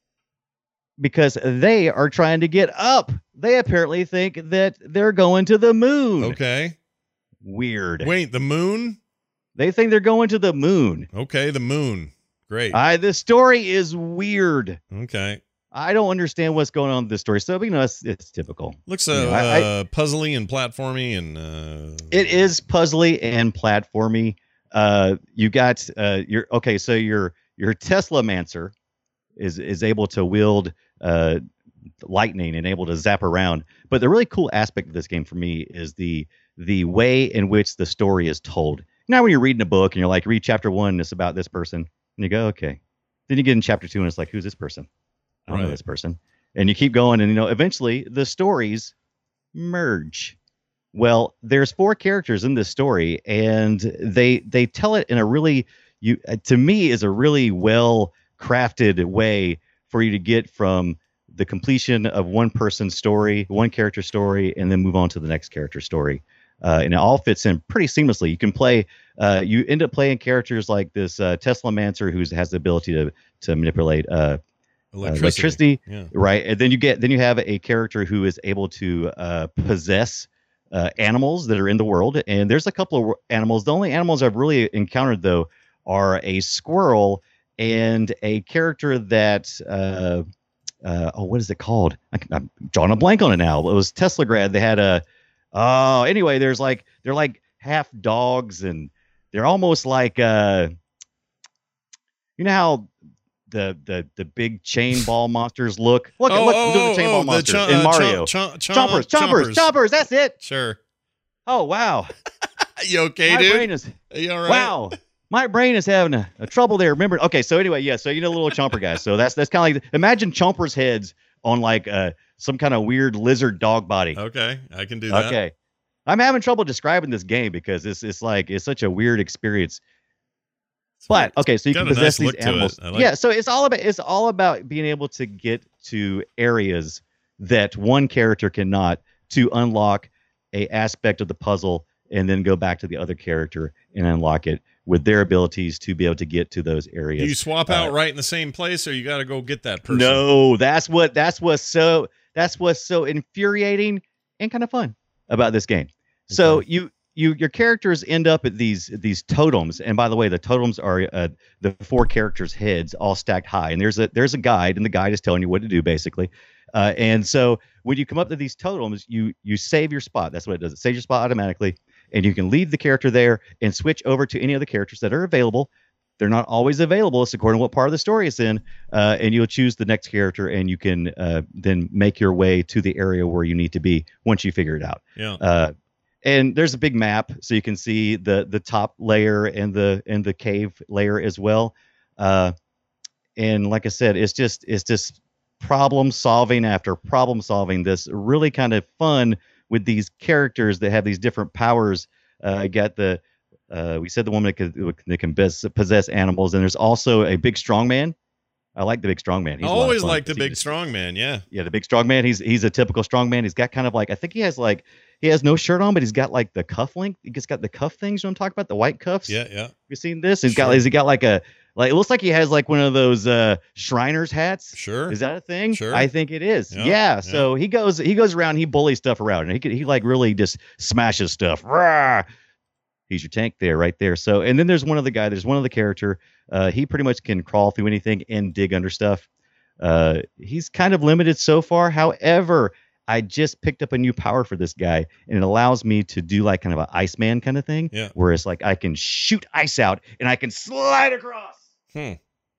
because they are trying to get up. They apparently think that they're going to the moon. Okay. Weird. Wait, the moon? They think they're going to the moon. Okay, the moon. Great. I the story is weird. Okay. I don't understand what's going on with this story. So, you know, it's, it's typical. Looks uh, You know, I- uh puzzly and platformy and uh It is puzzly and platformy. Uh, you got uh, your okay. So your your Tesla Mancer is is able to wield uh, lightning and able to zap around. But the really cool aspect of this game for me is the the way in which the story is told. Now, when you're reading a book and you're like, read chapter one, and it's about this person, and you go, okay. Then you get in chapter two, and it's like, who's this person? I don't know Right. this person. And you keep going, and you know, eventually the stories merge. Well, there's four characters in this story, and they they tell it in a really you uh, to me is a really well crafted way for you to get from the completion of one person's story, one character story, and then move on to the next character story. Uh, and it all fits in pretty seamlessly. You can play, uh, you end up playing characters like this uh, Tesla Mancer, who has the ability to to manipulate uh, electricity. uh, electricity. Yeah. Right, and then you get then you have a character who is able to uh, possess uh, animals that are in the world, and there's a couple of animals. The only animals I've really encountered though are a squirrel and a character that uh, uh, oh, what is it called? I, I'm drawing a blank on it now. It was Teslagrad. They had a oh, anyway. There's like they're like half dogs, and they're almost like uh, you know how the the the big chain ball monsters look. Look, Oh, look, oh, look at the chain oh, ball the monsters cho- in uh, Mario. cho- cho- chompers, chompers, chompers. That's it. Sure. Oh wow, You okay, my dude? brain is Are you all right? wow. My brain is having a, a trouble there. Remember? Okay, so anyway, yeah. So you know, little chomper guys. So that's that's kind of like imagine chompers' heads on like uh some kind of weird lizard dog body. Okay, I can do that. Okay, I'm having trouble describing this game because it's it's like it's such a weird experience. But okay, so you Got can a possess nice look these to it. animals. I like Yeah, so it's all about it's all about being able to get to areas that one character cannot to unlock a aspect of the puzzle and then go back to the other character and unlock it with their abilities to be able to get to those areas. Do you swap Uh, out right in the same place, or you got to go get that person? No, that's what that's what's so that's what's so infuriating and kind of fun about this game. So Okay. you you your characters end up at these these totems, and by the way, the totems are uh, the four characters' heads all stacked high, and there's a there's a guide, and the guide is telling you what to do basically. Uh, and so when you come up to these totems, you you save your spot. That's what it does. It saves your spot automatically, and you can leave the character there and switch over to any other characters that are available. They're not always available. It's according to what part of the story it's in. Uh, and you'll choose the next character, and you can uh, then make your way to the area where you need to be once you figure it out. Yeah. Uh, and there's a big map, so you can see the the top layer and the and the cave layer as well. Uh, and like I said, it's just it's just problem solving after problem solving. This really kind of fun with these characters that have these different powers. Uh, I got the Uh, we said the woman that can, that can possess, possess animals, and there's also a big strong man. I like the big strong man. I always like the big strong man. Yeah, yeah, the big strong man. He's he's a typical strong man. He's got kind of like I think he has like he has no shirt on, but he's got like the cuff link. He's got the cuff things. You know what I'm talking about? The white cuffs. Yeah, yeah. You seen this? He's Sure. got. Has he got like a like? It looks like he has like one of those uh, Shriners hats. Sure. Is that a thing? Sure. I think it is. Yeah, Yeah. yeah. So he goes he goes around. He bullies stuff around, and he could, he like really just smashes stuff. Rah! He's your tank there, right there. So, and then there's one other guy. There's one other character. Uh, he pretty much can crawl through anything and dig under stuff. Uh, he's kind of limited so far. However, I just picked up a new power for this guy, and it allows me to do like kind of an Iceman kind of thing. Yeah. Where it's like I can shoot ice out and I can slide across. Hmm.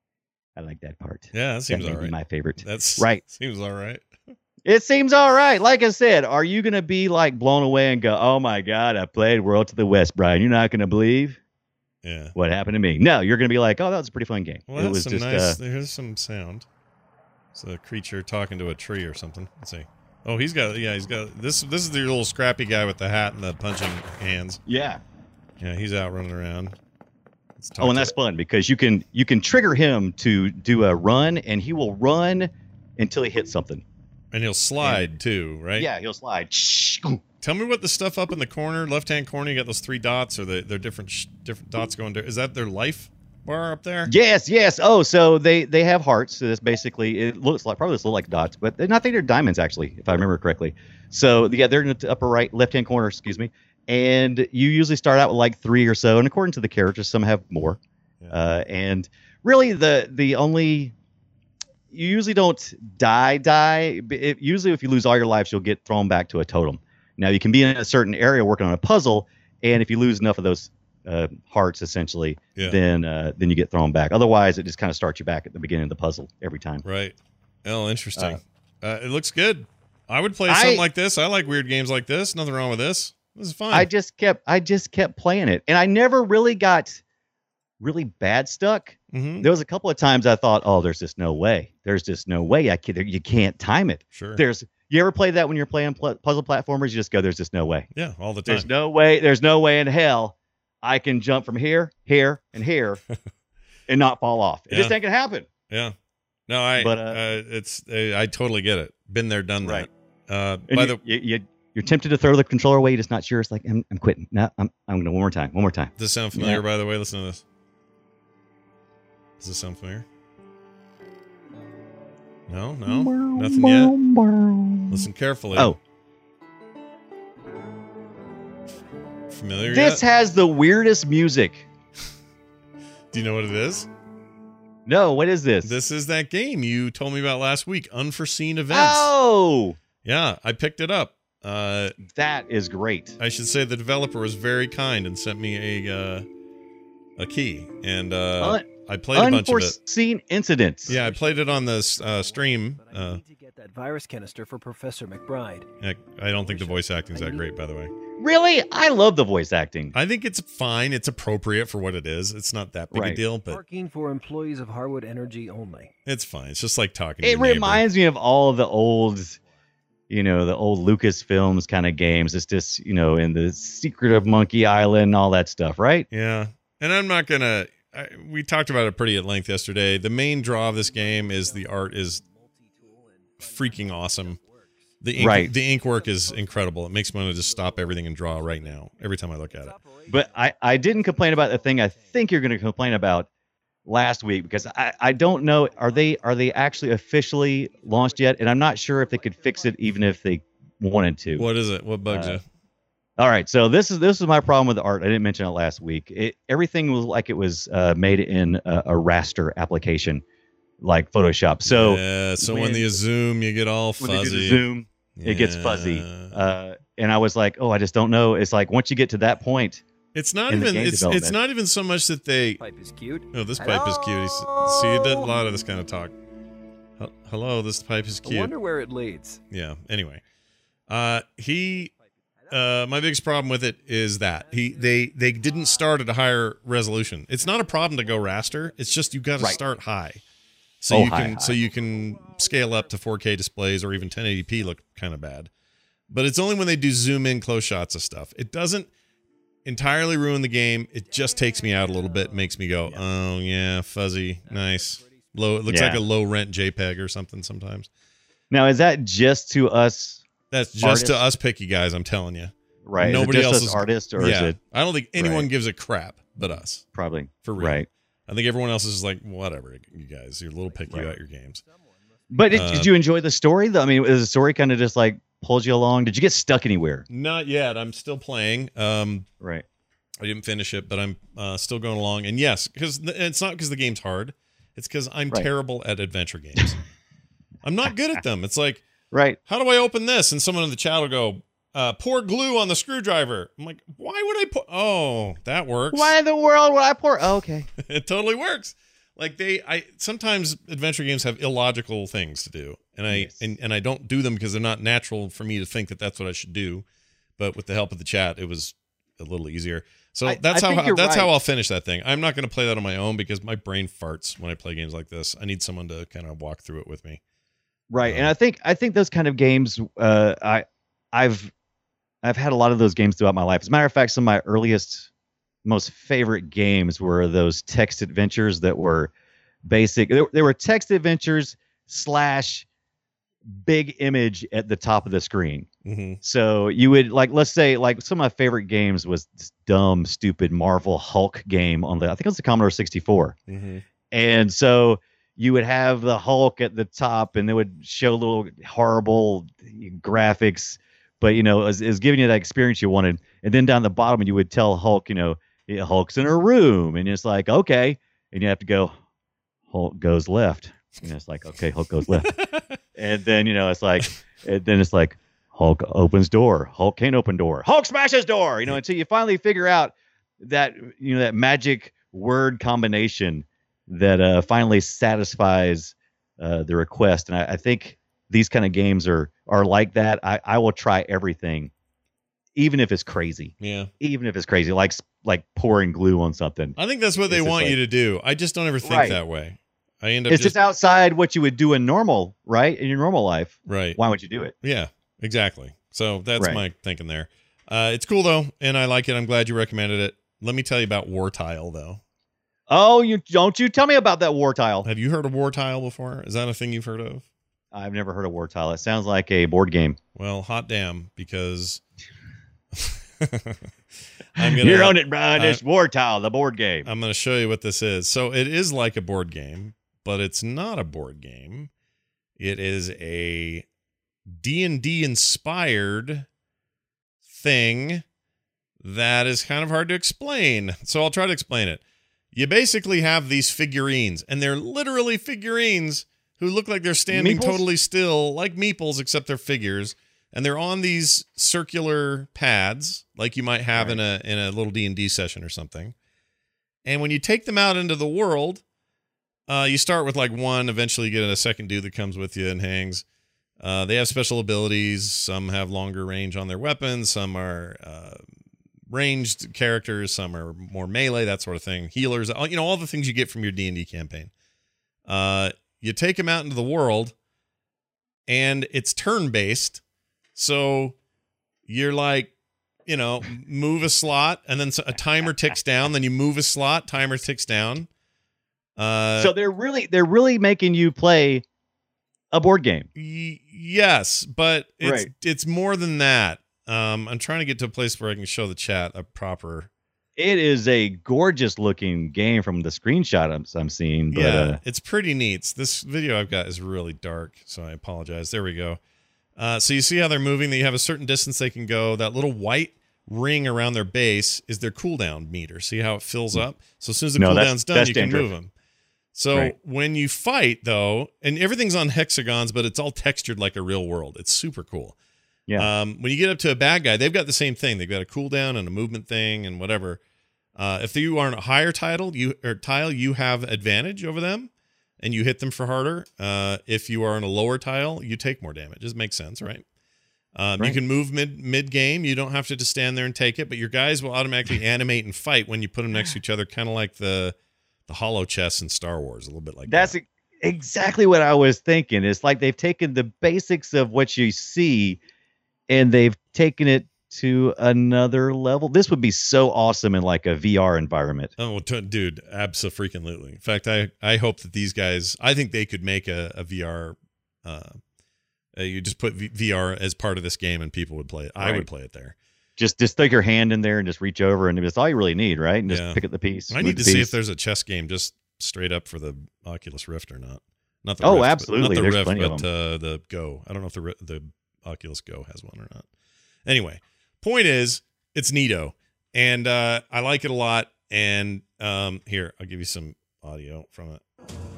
I like that part. Yeah, that seems that may all be right. my favorite. That's Right. Seems all right. It seems all right. Like I said, are you going to be like blown away and go, oh my God, I played World to the West, Brian. You're not going to believe Yeah. what happened to me. No, you're going to be like, oh, that was a pretty fun game. Well, it that's was some just, nice. uh, There's some sound. It's a creature talking to a tree or something. Let's see. Oh, he's got. Yeah, he's got this. This is the little scrappy guy with the hat and the punching hands. yeah. Yeah, he's out running around. Let's talk Oh, and to- that's fun because you can you can trigger him to do a run, and he will run until he hits something. and he'll slide too, right? Yeah, he'll slide. Tell me what the stuff up in the corner, left-hand corner. You got those three dots, or the, they're different sh- different dots going to. Is that their life bar up there? Yes, yes. Oh, so they they have hearts. So that's basically it looks like probably this look like dots, but they're not. I think they're diamonds actually, if I remember correctly. So yeah, they're in the upper right, left-hand corner. Excuse me. And you usually start out with like three or so, and according to the characters, some have more. Yeah. Uh, and really, the the only you usually don't die die. It, usually, if you lose all your lives, you'll get thrown back to a totem. Now, you can be in a certain area working on a puzzle, and if you lose enough of those uh, hearts, essentially, Yeah. then uh, then you get thrown back. Otherwise, it just kind of starts you back at the beginning of the puzzle every time. Right. Oh, interesting. Uh, it looks good. I would play something I- like this. I like weird games like this. Nothing wrong with this. This is fun. I just kept I just kept playing it, and I never really got really bad stuck. mm-hmm. There was a couple of times I thought, oh, there's just no way. There's just no way. I can, you can't time it. Sure. There's you ever play that when you're playing pl- puzzle platformers? You just go, there's just no way. Yeah, all the time. There's no way. There's no way in hell I can jump from here, here, and here, and not fall off. It just Yeah. ain't gonna happen. Yeah. No, I. But, uh, uh, it's. Uh, I totally get it. Been there, done Right. that. Uh, And by you, the, you, you, you're tempted to throw the controller away. You're just not sure. It's like I'm, I'm quitting. No, I'm, I'm gonna one more time. One more time. does this sound familiar? Yeah. By the way, listen to this. Does this sound familiar? No, no, nothing yet. Listen carefully. Oh, familiar this yet? has the weirdest music. Do you know what it is? No, what is this? This is that game you told me about last week. Unforeseen events. Oh, Yeah, I picked it up. Uh, that is great. I should say the developer was very kind and sent me a uh, a key, and uh, Un- I played a bunch of it. Unforeseen incidents. Yeah, I played it on this uh, stream. But I Uh, need to get that virus canister for Professor McBride. I I don't think the voice acting's that great, by the way. Really, I love the voice acting. I think it's fine. It's appropriate for what it is. It's not that big a Right. deal, but Parking for employees of Harwood Energy only. it's fine. It's just like talking to It your neighbor. reminds me of all the old, you know, the old Lucasfilms kind of games. It's just, you know, in the Secret of Monkey Island, all that stuff, right? Yeah, and I'm not gonna. I, we talked about it pretty at length yesterday. The main draw of this game is the art is freaking awesome. The ink, Right. the ink work is incredible. It makes me want to just stop everything and draw right now. Every time I look at it. But I, I didn't complain about the thing I think you're going to complain about last week because I, I don't know. Are they are they actually officially launched yet? And I'm not sure if they could fix it even if they wanted to. What is it? What bugs Uh, you? All right, so this is this is my problem with the art. I didn't mention it last week. It, everything was like it was uh, made in a, a raster application, like Photoshop. So yeah, so when, when- you zoom, you get all when they do fuzzy. the zoom, it gets fuzzy. Yeah. Uh, and I was like, oh, I just don't know. It's like once you get to that point, It's not in the even. game It's it's development. not even so much that they. Pipe is cute. Oh, this pipe is cute. He's- See, you did a lot of this kind of talk. Hel- Hello, this pipe is I cute. wonder where it leads. Yeah. Anyway, uh, he. Uh, my biggest problem with it is that he they they didn't start at a higher resolution. It's not a problem to go raster. It's just you got to Right. start high, so Oh, you high, can high. so you can scale up to four K displays or even ten eighty p look kind of bad. But it's only when they do zoom in close shots of stuff. It doesn't entirely ruin the game. It just takes me out a little bit, makes me go, oh yeah, fuzzy, nice, low. It looks Yeah. like a low rent JPEG or something sometimes. now is that just to us, That's just to Artists? us picky guys. I'm telling you. right? Nobody is it just else us is- artists, or yeah, is it I don't think anyone Right. gives a crap but us. probably For real. right? I think everyone else is just like, whatever, you guys, you're a little picky Right. about your games. But did, Uh, did you enjoy the story? Though? I mean, is the story kind of just like pulls you along? Did you get stuck anywhere? Not yet. I'm still playing. Um, Right. I didn't finish it, but I'm uh, still going along. And yes, because it's not because the game's hard. It's because I'm Right. terrible at adventure games. I'm not good at them. It's like, Right. how do I open this? And someone in the chat will go, uh, pour glue on the screwdriver. I'm like, why would I put? Oh, that works. Why in the world would I pour? Oh, okay. It totally works. Like they, I sometimes adventure games have illogical things to do, and I Yes. and, and I don't do them because they're not natural for me to think that that's what I should do. But with the help of the chat, it was a little easier. So I- that's I how think you're that's how right. I'll finish that thing. I'm not going to play that on my own because my brain farts when I play games like this. I need someone to kind of walk through it with me. Right. And Um, I think I think those kind of games, uh, I I've I've had a lot of those games throughout my life. As a matter of fact, some of my earliest, most favorite games were those text adventures that were basic. They, they were text adventures slash big image at the top of the screen. Mm-hmm. So you would like, let's say, like some of my favorite games was this dumb, stupid Marvel Hulk game on the, I think it was the Commodore sixty-four. Mm-hmm. And so you would have the Hulk at the top, and they would show little horrible graphics, but you know, it was, it was giving you that experience you wanted. And then down the bottom, you would tell Hulk, you know, "Yeah, Hulk's in a room," and it's like, okay, and you have to go, Hulk goes left, and it's like, okay, Hulk goes left, and then you know, it's like, and then it's like, Hulk opens door, Hulk can't open door, Hulk smashes door, you know, until you finally figure out that, you know, that magic word combination that uh, finally satisfies uh, the request. And I, I think these kind of games are are like that. I, I will try everything, even if it's crazy, Yeah. even if it's crazy, like like pouring glue on something. I think that's what they It's just want like- you to do. I just don't ever think Right. that way. I end up It's just, just outside what you would do in normal, right? In your normal life. right. Why would you do it? Yeah, exactly. So that's Right. my thinking there. Uh, it's cool though, and I like it. I'm glad you recommended it. Let me tell you about War Tile though. Oh, you don't you tell me about that war tile. Have you heard of War Tile before? Is that a thing you've heard of? I've never heard of war tile. It sounds like a board game. Well, hot damn, because I'm gonna You're on it, Brian. I- It's war tile, the board game. I'm going to show you what this is. So it is like a board game, but it's not a board game. It is a D and D inspired thing that is kind of hard to explain. So I'll try to explain it. You basically have these figurines, and they're literally figurines who look like they're standing Meeples? totally still, like meeples, except they're figures. And they're on these circular pads, like you might have in a in a little D and D session or something. And when you take them out into the world, uh, you start with like one. Eventually, you get a second dude that comes with you and hangs. Uh, they have special abilities. Some have longer range on their weapons. Some are uh, ranged characters. Some are more melee, that sort of thing. Healers, all- you know, all the things you get from your D and D campaign. Uh, you take them out into the world, and it's turn-based. So you're like, you know, move a slot, and then a timer ticks down. Then you move a slot, timer ticks down. Uh, So they're really they're really making you play a board game. y- yes, but it's Right. it's more than that. Um, I'm trying to get to a place where I can show the chat a proper. It is a gorgeous looking game from the screenshot I'm, I'm seeing. But, yeah, uh, it's pretty neat. This video I've got is really dark, so I apologize. There we go. Uh, so you see how they're moving. They have a certain distance they can go. That little white ring around their base is their cooldown meter. See how it fills up? So as soon as the No, that's- cooldown's done, that's you can dangerous. move them. So Right. when you fight, though, and everything's on hexagons, but it's all textured like a real world. It's super cool. Yeah. Um, when you get up to a bad guy, they've got the same thing. They've got a cooldown and a movement thing and whatever. Uh, if you are on a higher title, you or tile, you have advantage over them, and you hit them for harder. Uh, if you are on a lower tile, you take more damage. It makes sense, right? Um, Right. You can move mid mid game. You don't have to just stand there and take it, but your guys will automatically animate and fight when you put them next to each other, kind of like the the hollow chess in Star Wars, a little bit like That's that. e- exactly what I was thinking. It's like they've taken the basics of what you see and they've taken it to another level. This would be so awesome in like a V R environment. Oh, t- dude, absolutely. In fact, I, I hope that these guys, I think they could make a, a V R. Uh, uh, you just put v- VR as part of this game and people would play it. I Right. would play it there. Just just stick your hand in there and just reach over, and it's all you really need, right? And just Yeah. pick up the piece. I move need the to see piece. if there's a chess game just straight up for the Oculus Rift or not. Not the Oh, Rift, but- absolutely. Not the There's Rift, plenty of but uh, the Go. I don't know if the Ri- the Oculus Go has one or not. Anyway, point is, it's neato, and uh, I like it a lot. And um, here, I'll give you some audio from it.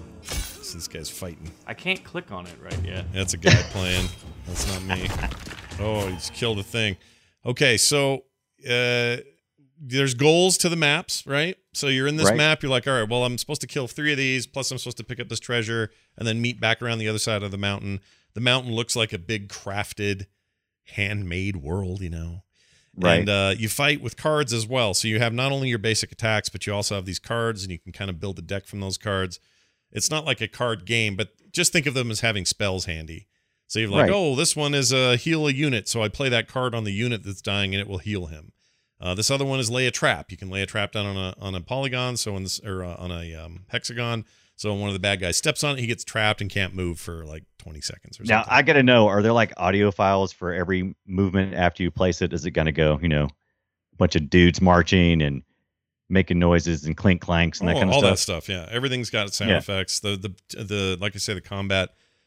So this guy's fighting. I can't click on it right yet. That's a guy playing. That's not me. Oh, he just killed a thing. Okay, so uh, there's goals to the maps, right? So you're in this Right. map. You're like, all right, well, I'm supposed to kill three of these, plus I'm supposed to pick up this treasure, and then meet back around the other side of the mountain. The mountain looks like a big crafted, handmade world, you know? Right. And uh, you fight with cards as well. So you have not only your basic attacks, but you also have these cards, and you can kind of build a deck from those cards. It's not like a card game, but just think of them as having spells handy. So you're like, Right. oh, this one is a heal a unit. So I play that card on the unit that's dying, and it will heal him. Uh, this other one is lay a trap. You can lay a trap down on a on a polygon, so in this, or uh, on a um, hexagon. So when one of the bad guys steps on it, he gets trapped and can't move for like twenty seconds or Now something. I got to know: are there like audio files for every movement after you place it? Is it going to go, you know, a bunch of dudes marching and making noises and clink clanks and that Oh, kind of all stuff? that stuff, yeah. Everything's got sound Yeah. effects. The the the like I say, the combat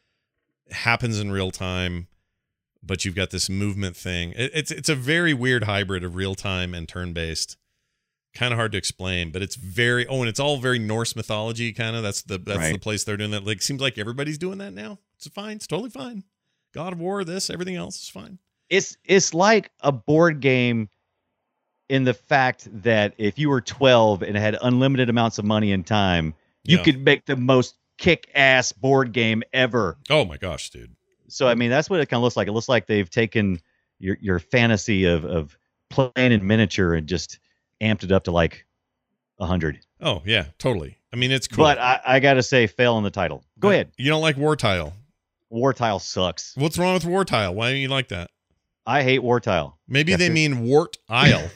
happens in real time, but you've got this movement thing. It, it's it's a very weird hybrid of real time and turn based. Kind of hard to explain, but it's very oh, and it's all very Norse mythology kind of. That's the that's the Right. place they're doing that. Like seems like everybody's doing that now. It's fine. It's totally fine. God of War, this, everything else is fine. It's it's like a board game in the fact that if you were twelve and had unlimited amounts of money and time, you Yeah. could make the most kick-ass board game ever. Oh my gosh, dude. So I mean, that's what it kind of looks like. It looks like they've taken your your fantasy of of playing in miniature and just amped it up to like a hundred. Oh yeah, totally. I mean, it's cool. But I, I gotta say, fail on the title. Go ahead. You don't like War Tile. War Tile sucks. What's wrong with War Tile? Why don't you like that? I hate War Tile. Maybe Yes, they sir. mean Wart Isle.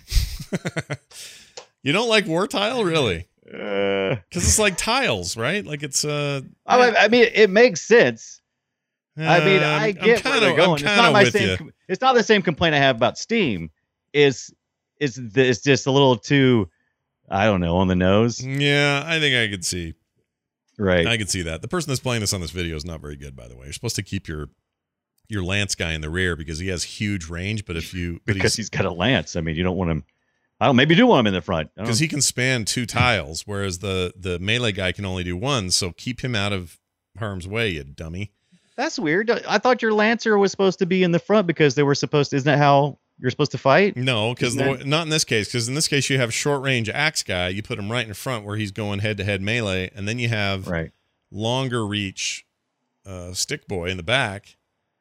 You don't like War Tile, really? Uh, Because it's like tiles, right? Like it's uh. I, I mean, it makes sense. I mean, uh, I I'm get where kinda- they're going. I'm It's kinda not my with same. you. com- It's not the same complaint I have about Steam. Is is the, it's just a little too, I don't know, on the nose. Yeah, I think I could see. Right. I could see that. The person that's playing this on this video is not very good, by the way. You're supposed to keep your your lance guy in the rear because he has huge range. But if you but because he's got a lance. I mean, you don't want him. I don't. Maybe you do want him in the front. I don't- because he can span two tiles, whereas the the melee guy can only do one. So keep him out of harm's way, you dummy. That's weird. I thought your lancer was supposed to be in the front because they were supposed to. Isn't that how you're supposed to fight? No, because Isn't that- not in this case. Because in this case, you have short range axe guy. You put him right in front where he's going head to head melee, and then you have Right. longer reach uh, stick boy in the back,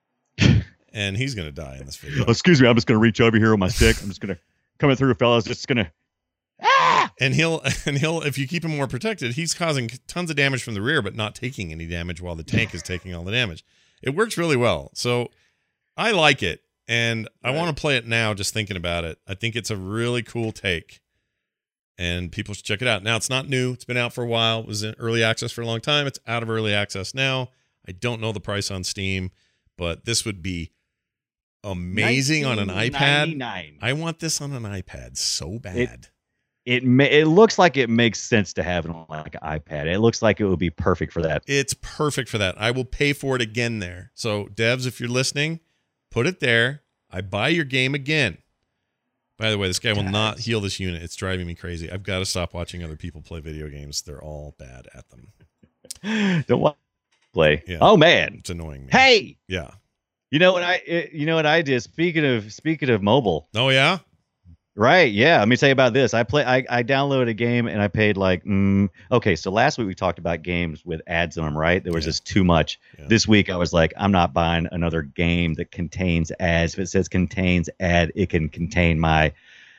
and he's gonna die in this video. Excuse me. I'm just gonna reach over here with my stick. I'm just gonna coming through, fellas. Just gonna. Ah! And he'll and he'll if you keep him more protected, he's causing tons of damage from the rear, but not taking any damage while the tank is taking all the damage. It works really well. So I like it, and I want to play it now. Just thinking about it, I think it's a really cool take, and people should check it out. Now it's not new; it's been out for a while. It was in early access for a long time. It's out of early access now. I don't know the price on Steam, but this would be amazing on an iPad. nineteen ninety-nine. I want this on an iPad so bad. It ma- it looks like it makes sense to have it on like an iPad. It looks like it would be perfect for that. It's perfect for that. I will pay for it again there. So, devs, if you're listening, put it there. I buy your game again. By the way, this guy will not heal this unit. It's driving me crazy. I've got to stop watching other people play video games. They're all bad at them. Don't want to play. Yeah. Oh man, It's annoying me. hey, Yeah. you know what I? it- You know what I did? Speaking of speaking of mobile, Oh, yeah? right? Yeah. Let me tell you about this. I play. I, I downloaded a game and I paid like. Mm, okay, so last week we talked about games with ads in them, right? There was Yeah. just too much. Yeah. This week I was like, I'm not buying another game that contains ads. If it says contains ad, it can contain my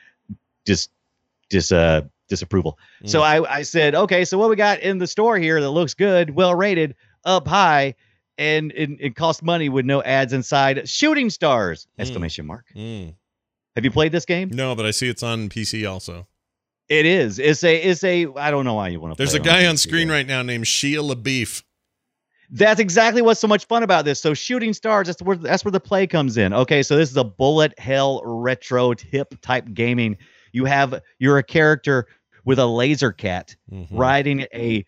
just dis uh disapproval. So I I said, okay, so what we got in the store here that looks good, well rated, up high, and it, it costs money with no ads inside. Shooting Stars! Mm. Exclamation mark. Mm. Have you played this game? No, but I see it's on P C also. It is. It's a. It's a. I don't know why you want to. There's play a it guy on P C screen though. right now named Shia LaBeef. That's exactly what's so much fun about this. So Shooting Stars, that's where that's where the play comes in. Okay, so this is a bullet hell retro tip type gaming. You have you're a character with a laser cat Mhm. riding a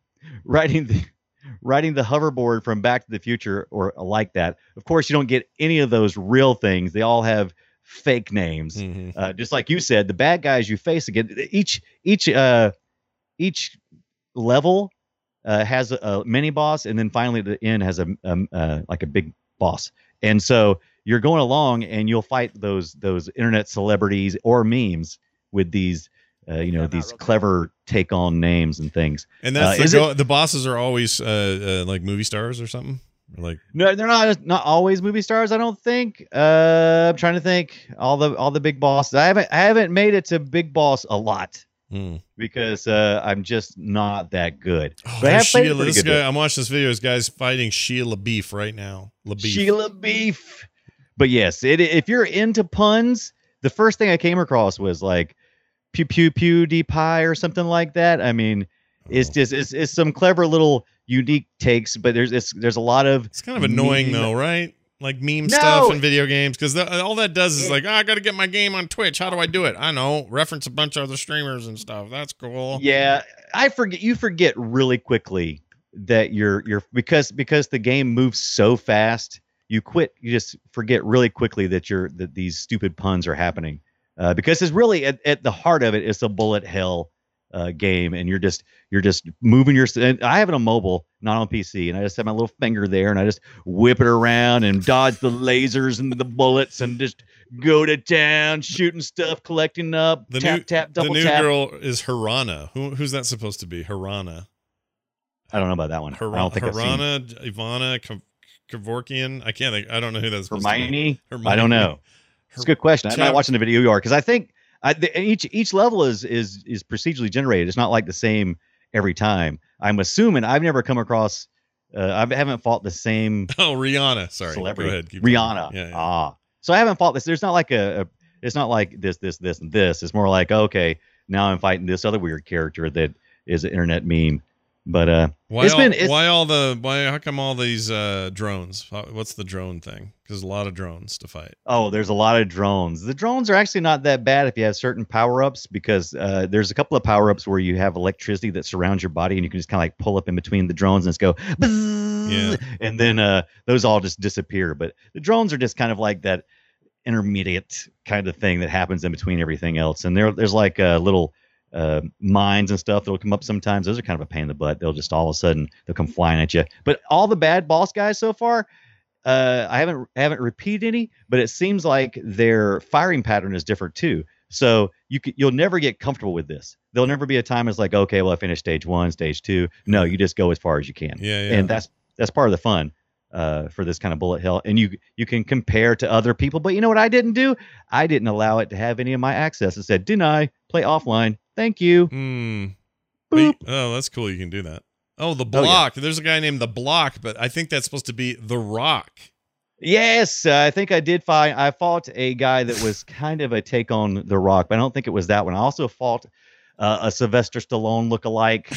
riding the riding the hoverboard from Back to the Future or like that. Of course, you don't get any of those real things. They all have fake names. Mhm. Uh, just like you said, the bad guys you face again. Each each uh each level uh, has a, a mini boss, and then finally at the end has a um, uh, like a big boss. And so you're going along, and you'll fight those those internet celebrities or memes with these uh, you know these clever take on names and things. And that's Uh, the, is go- the bosses are always uh, uh, like movie stars or something? Or like No, they're not not always movie stars. I don't think. Uh, I'm trying to think. All the all the big bosses. I haven't I haven't made it to Big Boss a lot hmm. because uh, I'm just not that good. Oh, but I have there's played it Sheila, pretty this good. guy, I'm watching this video. This guy's fighting Sheila Beef right now. LaBeef. Sheila Beef. But yes, it, if you're into puns, the first thing I came across was like pew pew pew de pie or something like that. I mean, it's Oh. just it's, it's some clever little unique takes, but there's it's, there's a lot of It's kind of annoying meme- though, right? Like meme No. stuff in video games, because all that does is like, oh, I got to get my game on Twitch. How do I do it? I know, reference a bunch of other streamers and stuff. That's cool. Yeah, I forget. You forget really quickly that you're you're because because the game moves so fast. You quit. You just forget really quickly that you're that these stupid puns are happening. Uh, because it's really at, at the heart of it, it's a bullet hell uh, game, and you're just you're just moving your. And I have it on mobile, not on P C, and I just have my little finger there, and I just whip it around and dodge the lasers and the bullets, and just go to town, shooting stuff, collecting up, The tap new tap, double the new tap. girl is Harana. Who who's that supposed to be? Harana. I don't know about that one. Har- I don't think I've seen Harana, Ivana, Kav- Kevorkian. I can't think. I don't know who that's supposed to be. Hermione. Hermione. I don't know. It's a good question. I'm Chap- not watching the video you are because I think I, the, each each level is is is procedurally generated. It's not like the same every time. I'm assuming I've never come across. Uh, I haven't fought the same Oh, Rihanna. Sorry. celebrity. Go ahead. Keep Rihanna. going. Yeah, yeah. Ah, so I haven't fought this. There's not like a, a. It's not like this, this, this, and this. It's more like okay, now I'm fighting this other weird character that is an internet meme. But uh, Why it's all, been it's, why all the why how come all these uh drones? How- What's the drone thing? Because a lot of drones to fight. Oh, there's a lot of drones. The drones are actually not that bad if you have certain power ups because uh, there's a couple of power ups where you have electricity that surrounds your body and you can just kind of like pull up in between the drones and just go, bzzz, Yeah. and then uh, those all just disappear. But the drones are just kind of like that intermediate kind of thing that happens in between everything else. And there, there's like a little uh, mines and stuff that'll come up sometimes. Those are kind of a pain in the butt. They'll just all of a sudden they'll come flying at you. But all the bad boss guys so far, uh, I haven't I haven't repeated any, but it seems like their firing pattern is different too. So you c- you'll never get comfortable with this. There'll never be a time it's like, okay, well I finished stage one, stage two. No, you just go as far as you can. Yeah, yeah. And that's that's part of the fun uh, for this kind of bullet hell. And you you can compare to other people. But you know what I didn't do? I didn't allow it to have any of my access. It said deny, play offline. Thank you. Hmm. Boop. Oh, that's cool. You can do that. Oh, the Oh, yeah. block. There's a guy named the Block, but I think that's supposed to be the Rock. Yes, uh, I think I did find. I fought a guy that was kind of a take on The Rock, but I don't think it was that one. I also fought uh, a Sylvester Stallone lookalike.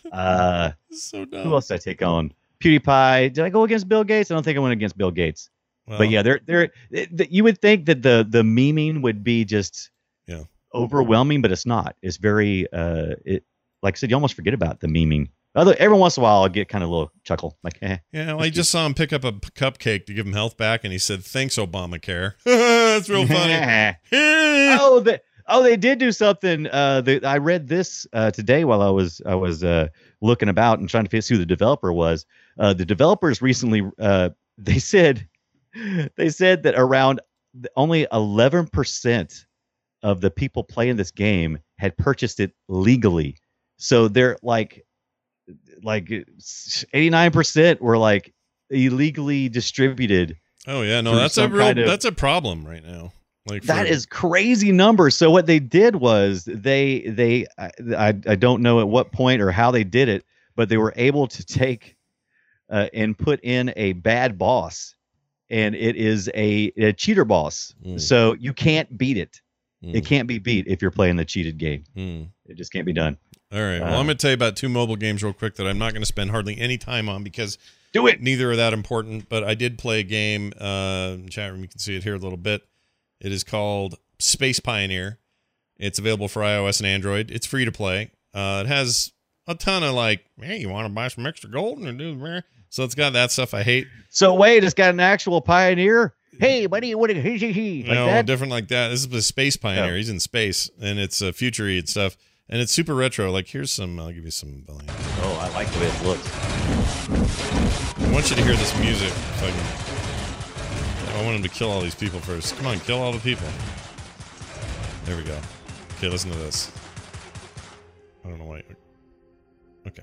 Uh, This is so dumb. who else did I take on? PewDiePie. Did I go against Bill Gates? I don't think I went against Bill Gates. Well, But yeah, they're they're. th- th- You would think that the the memeing would be just Yeah. overwhelming, but it's not. It's very uh, it like I said, you almost forget about the memeing Other every once in a while, I'll get kind of a little chuckle, like, eh. Yeah, well, I just saw him pick up a p- cupcake to give him health back, and he said, "Thanks, Obamacare." That's real funny. oh, they, oh, they did do something. Uh, they, I read this uh, today while I was I was uh, looking about and trying to figure out who the developer was. Uh, the developers recently uh, they said they said that around only eleven percent of the people playing this game had purchased it legally. So they're like. Like eighty-nine percent were like illegally distributed. Oh yeah, no, that's a real kind of, that's a problem right now. Like that for, is crazy numbers. So what they did was they they I, I I don't know at what point or how they did it, but they were able to take uh, and put in a bad boss, and it is a, a cheater boss. Mm. So you can't beat it. Mm. It can't be beat if you're playing the cheated game. Mm. It just can't be done. All right. Well, uh, I'm going to tell you about two mobile games real quick that I'm not going to spend hardly any time on because do it. Neither are that important. But I did play a game. Uh, in the chat room, you can see it here a little bit. It is called Space Pioneer. It's available for iOS and Android. It's free to play. Uh, it has a ton of like, hey, you want to buy some extra gold and do so it's got that stuff I hate. So wait, it's got an actual Pioneer. Hey, buddy, what? He, he, he, like no, that? different like that. This is the Space Pioneer. Oh. He's in space, and it's uh, future-y and stuff. And it's super retro. Like, here's some, I'll give you some volume. Oh, I like the way it looks. I want you to hear this music. If I, can, I want him to kill all these people first. Come on, kill all the people. There we go. Okay, listen to this. I don't know why. Okay.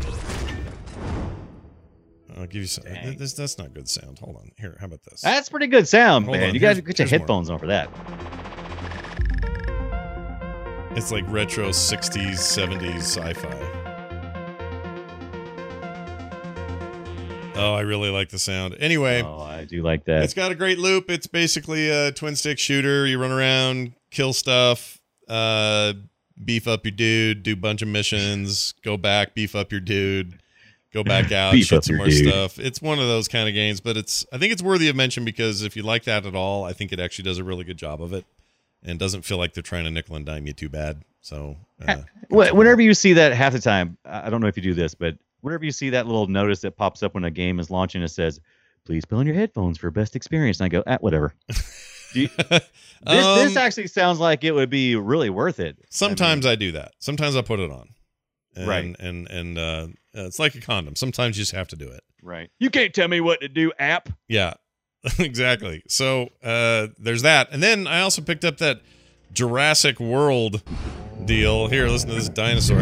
I'll give you some. This, that's not good sound. Hold on. Here, how about this? That's pretty good sound, Hold man. On. You got to get your headphones more. on for that. It's like retro sixties, seventies sci-fi. Oh, I really like the sound. Anyway. Oh, I do like that. It's got a great loop. It's basically a twin-stick shooter. You run around, kill stuff, uh, beef up your dude, do a bunch of missions, go back, beef up your dude, go back out, shoot some more dude. stuff. It's one of those kind of games, but it's I think it's worthy of mention because if you like that at all, I think it actually does a really good job of it. And doesn't feel like they're trying to nickel and dime you too bad. So, uh, whenever you see that, half the time, I don't know if you do this, but whenever you see that little notice that pops up when a game is launching, it says, "Please put on your headphones for best experience." And I go, "Ah, whatever." You, this um, this actually sounds like it would be really worth it. Sometimes I, mean, I do that. Sometimes I put it on. And, right. And and uh, it's like a condom. Sometimes you just have to do it. Right. You can't tell me what to do, app. Yeah. Exactly. So uh, there's that. And then I also picked up that Jurassic World deal. Here, listen to this dinosaur.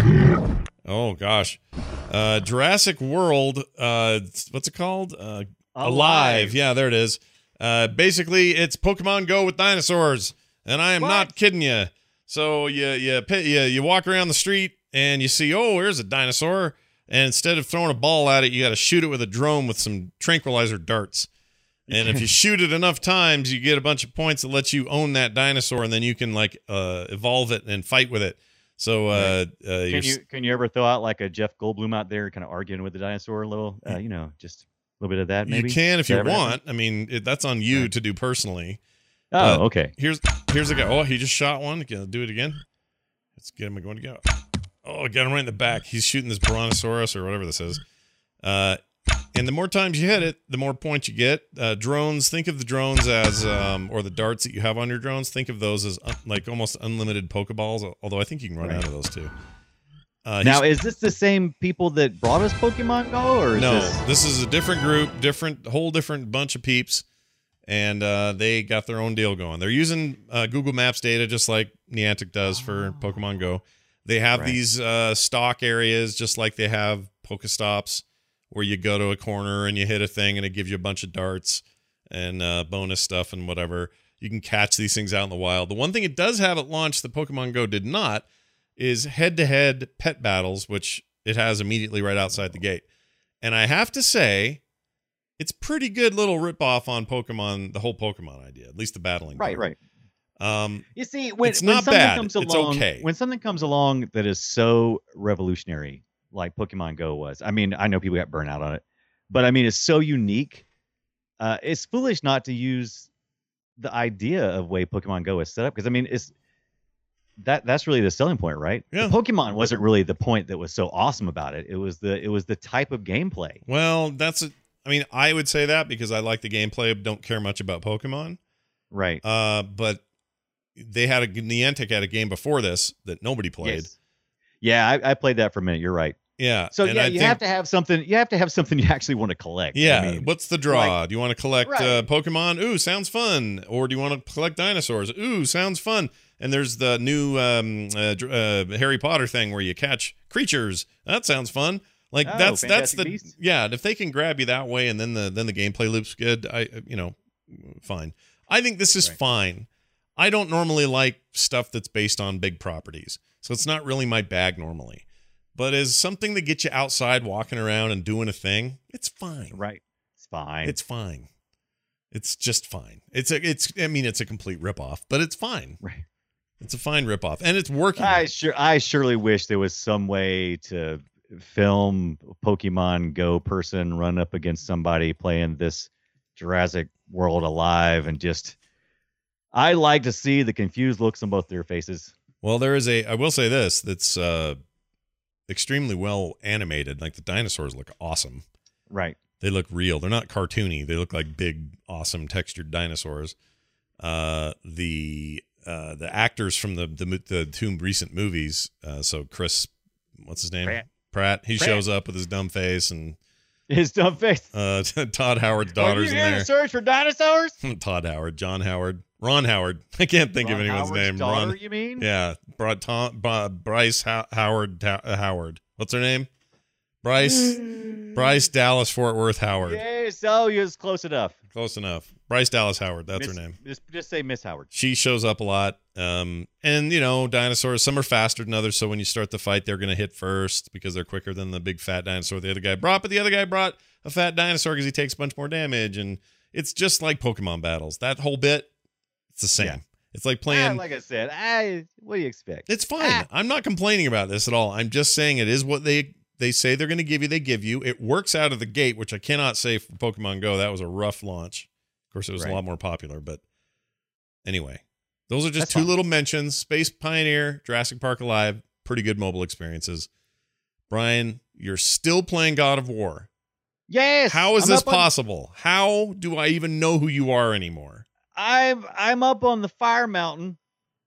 Oh, gosh. Uh, Jurassic World, uh, what's it called? Uh, Alive. Alive. Yeah, there it is. Uh, basically, it's Pokemon Go with dinosaurs. And I am what? not kidding you. So you, you, you, you walk around the street and you see, oh, here's a dinosaur. And instead of throwing a ball at it, you got to shoot it with a drone with some tranquilizer darts. And if you shoot it enough times, you get a bunch of points that lets you own that dinosaur, and then you can like uh, evolve it and fight with it. So, uh, right. uh, can you can you ever throw out like a Jeff Goldblum out there, kind of arguing with the dinosaur a little? Uh, you know, just a little bit of that. Maybe you can if you want. I mean, it, that's on you right. to do personally. Oh, but okay. Here's here's the guy. Oh, he just shot one. Can I do it again? Let's get him going to go. Oh, got him right in the back. He's shooting this Brontosaurus or whatever this is. Uh. And the more times you hit it, the more points you get. Uh, drones, think of the drones as, um, or the darts that you have on your drones, think of those as un- like almost unlimited Pokeballs, although I think you can run right. out of those too. Uh, now, is this the same people that brought us Pokemon Go? Or is no, this... this is a different group, different, whole different bunch of peeps, and uh, they got their own deal going. They're using uh, Google Maps data just like Niantic does for Pokemon Go. They have right. these uh, stock areas just like they have Pokestops, where you go to a corner and you hit a thing and it gives you a bunch of darts and uh, bonus stuff and whatever. You can catch these things out in the wild. The one thing it does have at launch that Pokemon Go did not is head-to-head pet battles, which it has immediately right outside the gate. And I have to say, it's pretty good little ripoff on Pokemon, the whole Pokemon idea, at least the battling. Right, part. right. Um, you see, when, it's when not something bad. comes It's along, okay. When something comes along that is so revolutionary, like Pokemon Go was. I mean, I know people got burnt out on it, but I mean, it's so unique. Uh, it's foolish not to use the idea of way Pokemon Go is set up. Because I mean, it's that that's really the selling point, right? Yeah. The Pokemon wasn't really the point that was so awesome about it. It was the it was the type of gameplay. Well, that's a, I mean, I would say that because I like the gameplay, don't care much about Pokemon. Right. Uh, but they had a Niantic had a game before this that nobody played. Yes. Yeah, I, I played that for a minute. You're right. Yeah. So and yeah, I you think, have to have something. You have to have something you actually want to collect. Yeah. I mean, What's the draw? like- do you want to collect Right. uh, Pokemon? Ooh, sounds fun. Or do you want to collect dinosaurs? Ooh, sounds fun. And there's the new um, uh, dr- uh, Harry Potter thing where you catch creatures. That sounds fun. Like Oh, that's that's Fantastic the Beasts? yeah. And if they can grab you that way, and then the then the gameplay loop's good, I you know, fine. I think this is Right. fine. I don't normally like stuff that's based on big properties, so it's not really my bag normally. But as something that gets you outside, walking around and doing a thing, it's fine. right. It's fine. It's fine. It's just fine. It's a it's I mean it's a complete ripoff, but it's fine. right. It's a fine ripoff, and it's working. I sure I surely wish there was some way to film a Pokemon Go person run up against somebody playing this Jurassic World Alive and just. I like to see the confused looks on both their faces. Well, there is a I will say this that's uh, extremely well animated. Like the dinosaurs look awesome. Right. They look real. They're not cartoony. They look like big, awesome textured dinosaurs. Uh, the uh, the actors from the the, the two recent movies. Uh, so Chris, what's his name? Pratt. Pratt. He Pratt. shows up with his dumb face, and His dumb face. uh, Todd Howard's daughter's Are in you here there. to search for dinosaurs? Todd Howard, John Howard, Ron Howard. I can't think Ron of anyone's Howard's name. Daughter, Ron. you mean? Yeah, Bri- Tom, Bri- Bryce How- Howard Ta- uh, Howard. What's her name? Bryce Bryce Dallas Fort Worth Howard. Yes. Oh, you was close enough. Close enough. Bryce Dallas Howard. That's Miss- her name. Just, just say Miss Howard. She shows up a lot. Um, and you know, dinosaurs. Some are faster than others. So when you start the fight, they're going to hit first because they're quicker than the big fat dinosaur the other guy brought. But the other guy brought a fat dinosaur because he takes a bunch more damage. And it's just like Pokemon battles. That whole bit, it's the same. Yeah. It's like Ah, playing. like I said, I. What do you expect? It's fine. Ah. I'm not complaining about this at all. I'm just saying it is what they they say they're going to give you. They give you. It works out of the gate, which I cannot say for Pokemon Go. That was a rough launch. Of course, it was Right. a lot more popular. But anyway, those are just That's two fine. little mentions. Space Pioneer, Jurassic Park Alive, pretty good mobile experiences. Brian, you're still playing God of War. Yes. How is I'm this up on- possible? How do I even know who you are anymore? I'm I'm up on the Fire Mountain,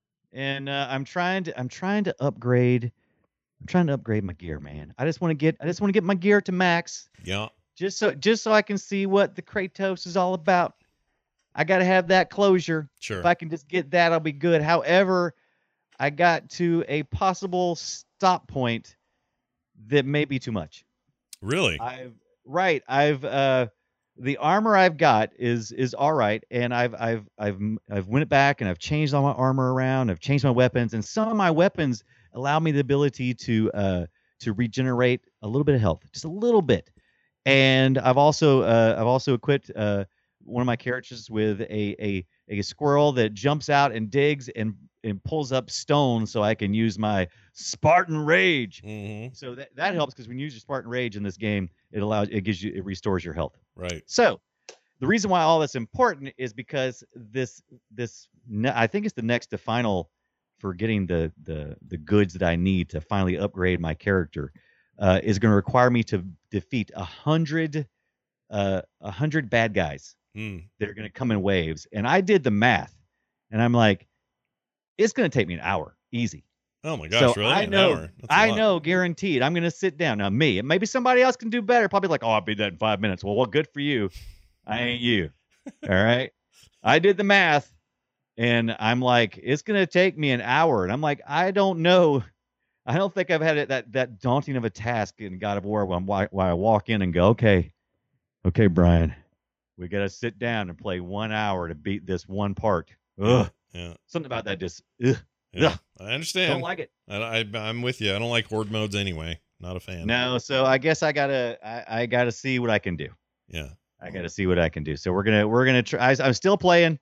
and uh, I'm trying to I'm trying to upgrade. I'm trying to upgrade my gear, man. I just want to get I just want to get my gear to max, Yeah. just so just so I can see what the Kratos is all about. I got to have that closure. Sure. If I can just get that, I'll be good. However, I got to a possible stop point that may be too much. Really? I've right. I've uh the armor I've got is is all right, and I've I've I've I've went it back and I've changed all my armor around. I've changed my weapons, and some of my weapons allow me the ability to uh to regenerate a little bit of health, just a little bit. And I've also uh I've also equipped uh one of my characters with a a a squirrel that jumps out and digs and and pulls up stone so I can use my Spartan Rage. Mm-hmm. So that, that helps because when you use your Spartan Rage in this game, it allows it gives you it restores your health. Right. So the reason why all that's important is because this this ne- I think it's the next to final for getting the the the goods that I need to finally upgrade my character uh, is going to require me to defeat a hundred uh, a hundred bad guys Mm. that are going to come in waves. And I did the math, and I'm like, it's going to take me an hour, easy. Oh my gosh, So really? I An know, hour? That's a I lot. know, guaranteed. I'm gonna sit down now. Me, maybe somebody else can do better. Probably like, oh, I'll beat that in five minutes. Well, well, good for you. I ain't you. All right. I did the math, and I'm like, it's gonna take me an hour, and I'm like, I don't know. I don't think I've had it that that daunting of a task in God of War when, when I walk in and go, okay, okay, Brian, we gotta sit down and play one hour to beat this one part. Ugh. Yeah. Something about that just ugh. Yeah. Ugh. I understand. Don't like it. I, I, I'm with you. I don't like horde modes anyway. Not a fan. No, so I guess I gotta I, I gotta see what I can do. Yeah. I gotta see what I can do. So we're gonna we're gonna try. I, I'm still playing.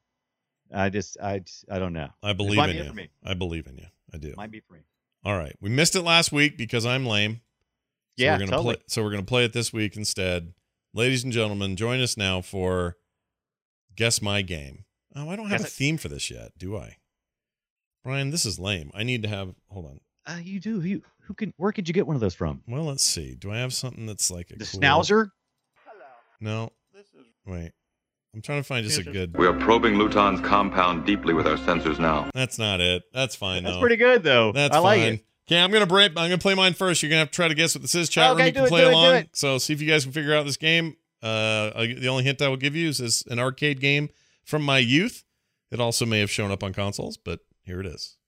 I just I I don't know. I believe might in be it you. for me. I believe in you. I do. Might be for me. All right. We missed it last week because I'm lame. So Yeah, we're gonna totally. play so we're gonna play it this week instead. Ladies and gentlemen, join us now for Guess My Game. Oh, I don't have Guess a it. theme for this yet, do I? Brian, this is lame. I need to have. Hold on. Uh, you do. You who can? Where could you get one of those from? Well, let's see. Do I have something that's like a The cool... Schnauzer. No. Wait. I'm trying to find just a good. We are probing Luton's compound deeply with our sensors now. That's not it. That's fine That's though. pretty good though. That's I like fine. it. Okay, I'm gonna break. I'm gonna play mine first. You're gonna have to try to guess what this is. Chat Okay, room, you do can it, play do it, do along. it. So see if you guys can figure out this game. Uh, I- the only hint I will give you is this an arcade game from my youth. It also may have shown up on consoles, but here it is.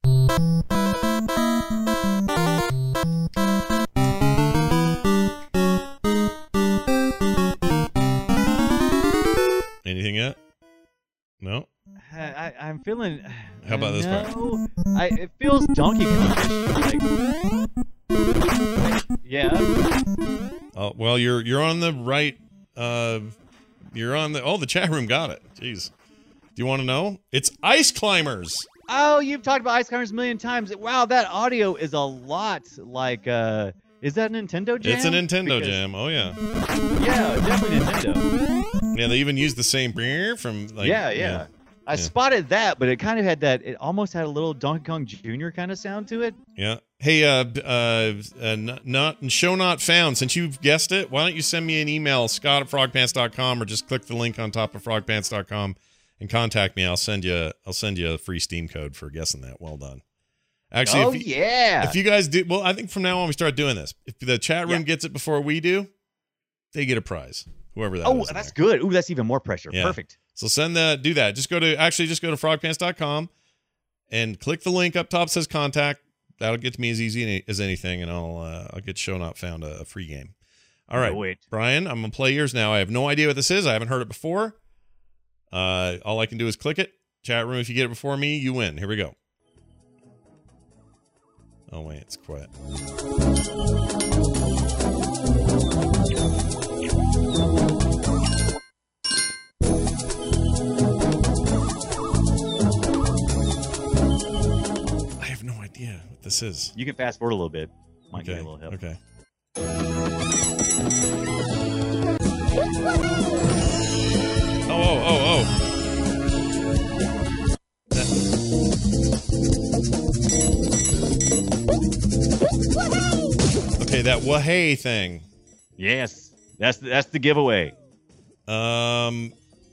Anything yet? No. I, I, I'm feeling. How about this part? no, I, it feels Donkey Kong. Like, yeah. Oh well, you're you're on the right. Uh, you're on the. Oh, the chat room got it. Jeez. Do you want to know? It's Ice Climbers. Oh, you've talked about Ice Climbers a million times. Wow, that audio is a lot like. Uh, is that a Nintendo Jam? It's a Nintendo Because- Jam. Oh yeah. Yeah, definitely Nintendo. Yeah, they even used the same brrr from like. yeah, yeah. I yeah. spotted that, but it kind of had that. It almost had a little Donkey Kong Junior kind of sound to it. Yeah. Hey, uh, b- uh, uh not, not show not found. Since you've guessed it, why don't you send me an email, Scott at frogpants dot com, or just click the link on top of frogpants dot com and contact me. I'll send you. I'll send you a free Steam code for guessing that. Well done. Actually, oh if you, yeah. if you guys do, well, I think from now on we start doing this. If the chat room Yeah. gets it before we do, they get a prize. Whoever that oh, is in that's there. good. Ooh, that's even more pressure. Yeah. Perfect. So send that, do that. Just go to, actually just go to frogpants dot com and click the link up top that says contact. That'll get to me as easy as anything, and I'll uh, I'll get Show Not Found a, a free game. All right, No, wait. Brian, I'm gonna play yours now. I have no idea what this is. I haven't heard it before. Uh, all I can do is click it. Chat room, if you get it before me, you win. Here we go. Oh wait, it's quiet. I have no idea what this is. You can fast forward a little bit. Might Okay. get a little help. Okay. Oh, oh, oh, oh. That- Okay, that wahey thing. Yes, that's the, that's the giveaway. Um,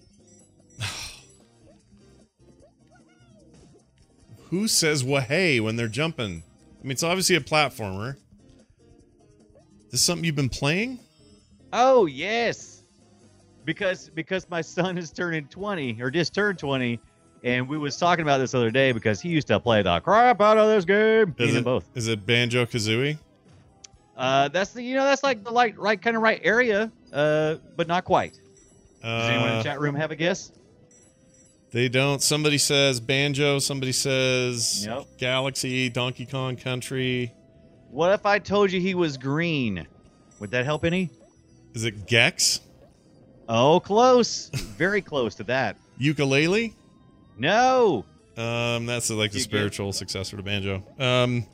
who says wahey when they're jumping? I mean, it's obviously a platformer. This something you've been playing? Oh yes, because because my son is turning twenty or just turned twenty, and we was talking about this the other day because he used to play the crap out of this game. Is Even it both. Is it Banjo Kazooie? Uh, that's the you know that's like the like right kind of right area, uh, but not quite. Does anyone in Uh, the chat room have a guess? They don't. Somebody says Banjo. Somebody says Nope. Galaxy, Donkey Kong Country. What if I told you he was green? Would that help any? Is it Gex? Oh, close. Very close to that. Ukulele? No. Um, that's like the You get- spiritual successor to Banjo. Um,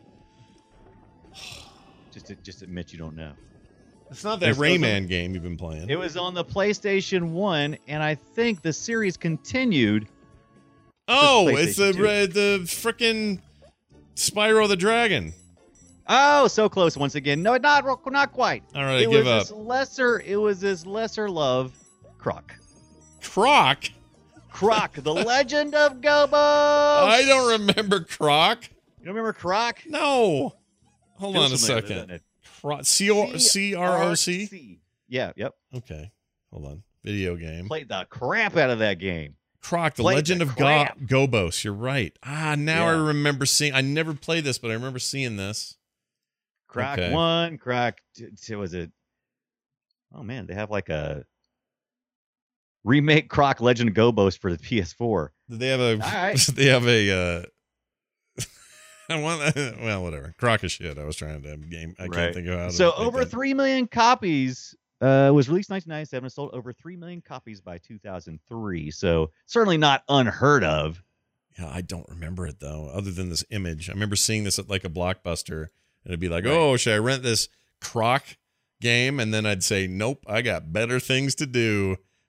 Just just admit you don't know. it's not that There's those- Rayman game you've been playing. It was on the PlayStation one, and I think the series continued. oh, PlayStation it's the two. re- the frickin' Spyro the Dragon. Oh, so close once again. No, not not quite. All right, I it give was up. this lesser. It was this lesser love, Croc. Croc? Croc, the Legend of Gobos. I don't remember Croc. You don't remember Croc? No. Hold Feels on a familiar, second. doesn't it? Croc. C O C R O C? C. Yeah, yep. Okay. Hold on. Video game. Played the crap out of that game. Croc, the Played Legend the of Go- crap. Gobos. You're right. Ah, now I Yeah. remember seeing. I never played this, but I remember seeing this. Croc Okay. one, Croc. T- t- was it? Oh man, they have like a remake Croc Legend of Gobos for the P S four. Did they have a? All right. They have a. Uh, I want. Well, whatever. Croc is shit. I was trying to game. I Right. can't think of how to. So make over that. three million copies. Uh, was released in nineteen ninety-seven and sold over three million copies by two thousand three. So certainly not unheard of. Yeah, I don't remember it though. Other than this image, I remember seeing this at like a Blockbuster, and it'd be like, Right. "Oh, should I rent this Croc game?" And then I'd say, "Nope, I got better things to do."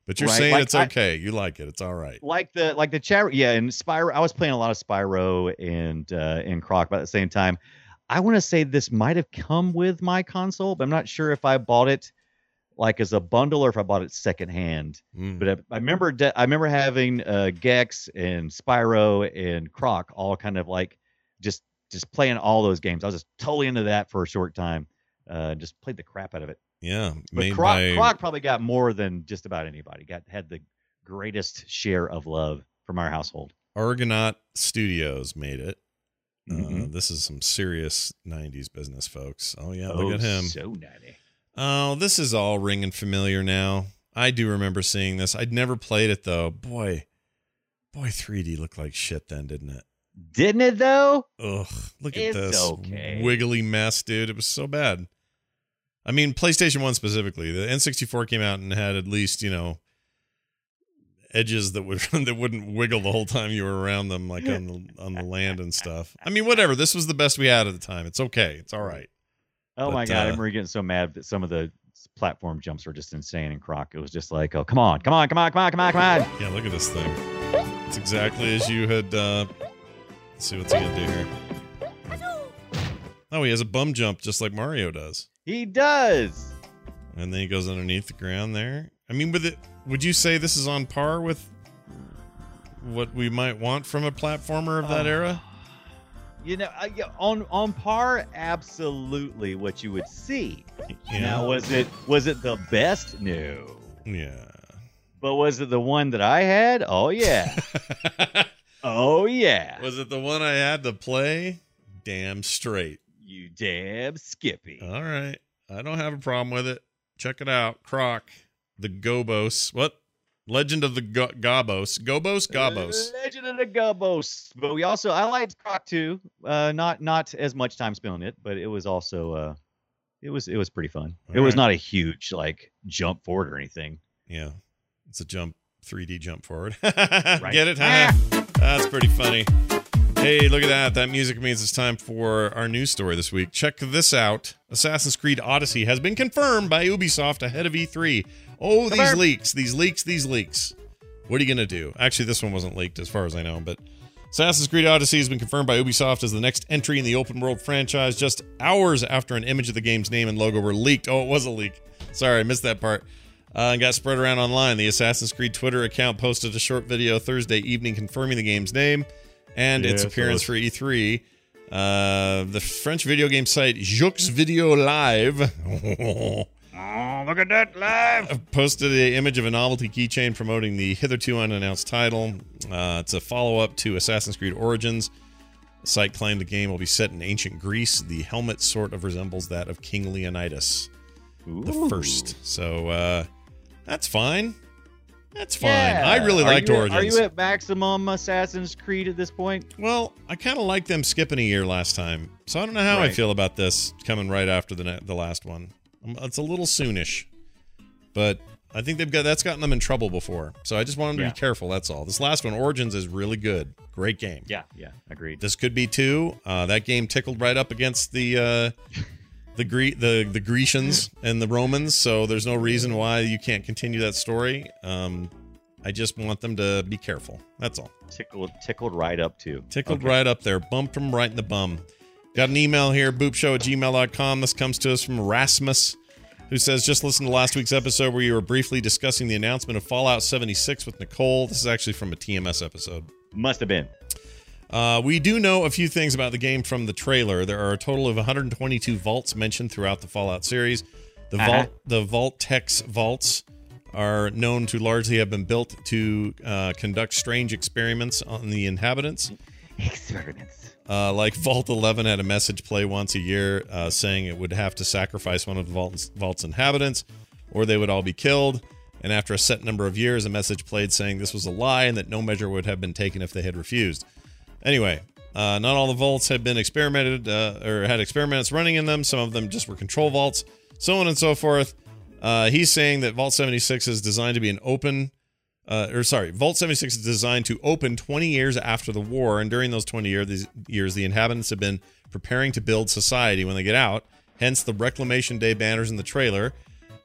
But you're Right, saying like it's I- okay. You like it. It's all right. Like the like the chat, yeah, and Spyro. I was playing a lot of Spyro and uh, and Croc, but at the same time, I want to say this might have come with my console, but I'm not sure if I bought it like as a bundle or if I bought it secondhand. Mm. But I, I remember de- I remember having uh, Gex and Spyro and Croc all kind of like just just playing all those games. I was just totally into that for a short time. Uh, just played the crap out of it. Yeah. But Made Croc, by Croc probably got more than just about anybody. Got had the greatest share of love from our household. Argonaut Studios made it. Uh, Mhm. this is some serious nineties business, folks. Oh, yeah. Oh, Look at him. so natty. Oh, this is all ringing familiar now. I do remember seeing this. I'd never played it, though. Boy, boy, three D looked like shit then, didn't it? Didn't it though? Ugh, look at It's this okay. wiggly mess, dude. It was so bad. I mean, PlayStation one specifically. The N sixty-four came out and had at least, you know, edges that would that wouldn't wiggle the whole time you were around them, like on the on the land and stuff. I mean, whatever. This was the best we had at the time. It's okay. It's all right. Oh But, my god, I uh, remember getting so mad that some of the platform jumps were just insane in Croc. It was just like, oh come on, come on, come on, come on, come on, come on. Yeah, look at this thing. It's exactly as you had. Uh, let's see what's he gonna do here. Oh, he has a bum jump just like Mario does, He does. and then he goes underneath the ground there. I mean, with it, would you say this is on par with what we might want from a platformer of that Oh. era? You know, uh, yeah, on on par, absolutely what you would see. Yeah. Now, was it was it the best? No. Yeah. But was it the one that I had? Oh yeah. Oh yeah. Was it the one I had to play? Damn straight. You damn Skippy. All right. I don't have a problem with it. Check it out. Croc, the Gobos. What? Legend of the Go- Gobos. Gobos? Gobos. Legend of the Gobos. But we also I liked Croc too. Uh, not not as much time spent on it, but it was also uh, it was it was pretty fun. It All was right. not a huge like jump forward or anything. Yeah. It's a jump, three D jump forward. Right. Get it? Huh? That's pretty funny. Hey, look at that. That music means it's time for our news story this week. Check this out. Assassin's Creed Odyssey has been confirmed by Ubisoft ahead of E three. Oh, these Confirmed. leaks, these leaks, these leaks. What are you going to do? Actually, this one wasn't leaked as far as I know, but Assassin's Creed Odyssey has been confirmed by Ubisoft as the next entry in the open world franchise just hours after an image of the game's name and logo were leaked. Oh, it was a leak. Sorry, I missed that part. Uh, and got spread around online. The Assassin's Creed Twitter account posted a short video Thursday evening confirming the game's name and its Yes, appearance yes. for E three. Uh, the French video game site Jeux Video Live Oh, look at that live. posted an image of a novelty keychain promoting the hitherto unannounced title. Uh, it's a follow-up to Assassin's Creed Origins. The site claimed the game will be set in ancient Greece. The helmet sort of resembles that of King Leonidas the Ooh. First. So uh, that's fine. That's fine. Yeah. I really Are liked you at- Origins. Are you at maximum Assassin's Creed at this point? Well, I kind of liked them skipping a year last time, so I don't know how I Right. feel about this coming right after the ne- the last one. Um, It's a little soonish, but I think they've got that's gotten them in trouble before. So I just want them to Yeah. be careful. That's all. This last one, Origins, is really good. Great game. Yeah, yeah, agreed. This could be too. Uh, that game tickled right up against the uh, the Gre- the the Grecians and the Romans. So there's no reason why you can't continue that story. Um, I just want them to be careful. That's all. Tickled, tickled right up too. Tickled Okay. right up there. Bumped him right in the bum. Got an email here, boopshow at gmail dot com. This comes to us from Rasmus, who says, just listen to last week's episode where you were briefly discussing the announcement of Fallout seventy-six with Nicole. This is actually from a T M S episode. Must have been. Uh, we do know a few things about the game from the trailer. There are a total of one hundred twenty-two vaults mentioned throughout the Fallout series. The Uh-huh. vault, the Vault-Tec vaults are known to largely have been built to uh, conduct strange experiments on the inhabitants. Experiments. Uh, like Vault eleven had a message play once a year uh, saying it would have to sacrifice one of the vault's, vault's inhabitants or they would all be killed. And after a set number of years, a message played saying this was a lie and that no measure would have been taken if they had refused. Anyway, uh, not all the vaults had been experimented uh, or had experiments running in them. Some of them just were control vaults, so on and so forth. Uh, he's saying that Vault seventy-six is designed to be an open, uh, or sorry, Vault seventy-six is designed to open twenty years after the war, and during those twenty year, these years, the inhabitants have been preparing to build society when they get out. Hence the Reclamation Day banners in the trailer.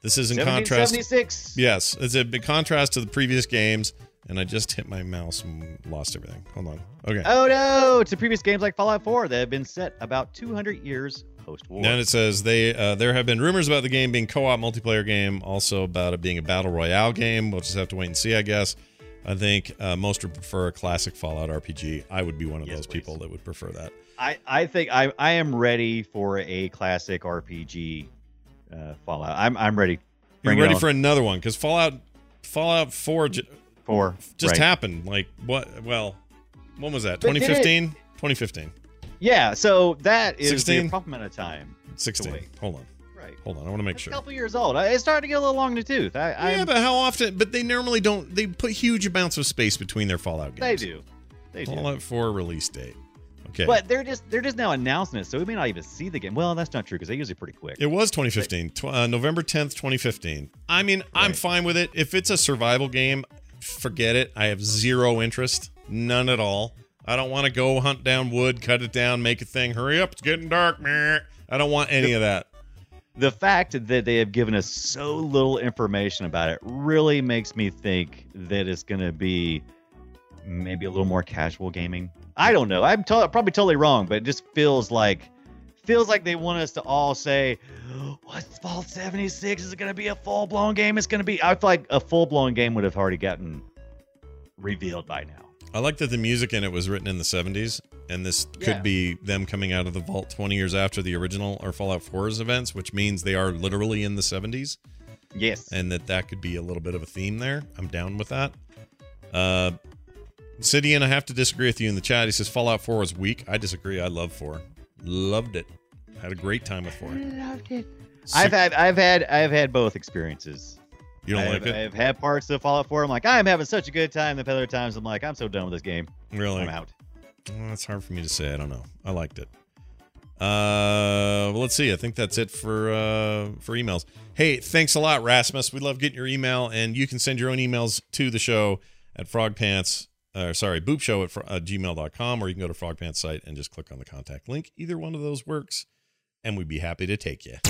This is in seventeen contrast. seventy-six. Yes, it's a big contrast to the previous games. And I just hit my mouse and lost everything. Hold on. Okay. Oh no! To previous games like Fallout four that have been set about two hundred years post-war. Then it says they uh, there have been rumors about the game being co-op multiplayer game, also about it being a battle royale game. We'll just have to wait and see, I guess. I think uh, most would prefer a classic Fallout R P G. I would be one of Yes, those please. people that would prefer that. I, I think I, I am ready for a classic R P G uh, Fallout. I'm I'm ready. You're Bring it ready on. for another one because Fallout Fallout four j- four just right. happened. Like what? Well, when was that? But did it- twenty fifteen. twenty fifteen. Yeah, so that is sixteen? the proper amount of time. sixteen. wait. Hold on. Right. Hold on. I want to make It's sure. a couple years old. It's starting to get a little long in the tooth. I, Yeah, I'm- but how often? But they normally don't. They put huge amounts of space between their Fallout they games. do. They do. Fallout four release date. Okay. But they're just they're just now announcing it, so we may not even see the game. Well, that's not true because they usually pretty quick. It was twenty fifteen, tw- uh, November tenth, twenty fifteen. I mean, I'm Right. fine with it. If it's a survival game, forget it. I have zero interest, none at all. I don't want to go hunt down wood, cut it down, make a thing. Hurry up, it's getting dark, man. I don't want any of that. The fact that they have given us so little information about it really makes me think that it's going to be maybe a little more casual gaming. I don't know. I'm to- probably totally wrong, but it just feels like feels like they want us to all say, "What's Fallout seventy-six? Is it going to be a full blown game? It's going to be." I feel like a full blown game would have already gotten revealed by now. I like that the music in it was written in the seventies, and this could Yeah. be them coming out of the vault twenty years after the original or Fallout four's events, which means they are literally in the seventies, Yes. and that that could be a little bit of a theme there. I'm down with that. Uh, Sidian, I have to disagree with you in the chat. He says Fallout four was weak. I disagree. I love four. Loved it. Had a great time with four. Loved it. I've had I've had I've had both experiences. You don't I've, like it? I've had parts of Fallout four. I'm like, I'm having such a good time. The other times, I'm like, I'm so done with this game. Really? I'm out. Well, it's hard for me to say. I don't know. I liked it. Uh, well, let's see. I think that's it for uh, for emails. Hey, thanks a lot, Rasmus. We love getting your email, and you can send your own emails to the show at frogpants. Uh, sorry, boopshow at fr- uh, gmail dot com, or you can go to Frogpants site and just click on the contact link. Either one of those works, and we'd be happy to take you.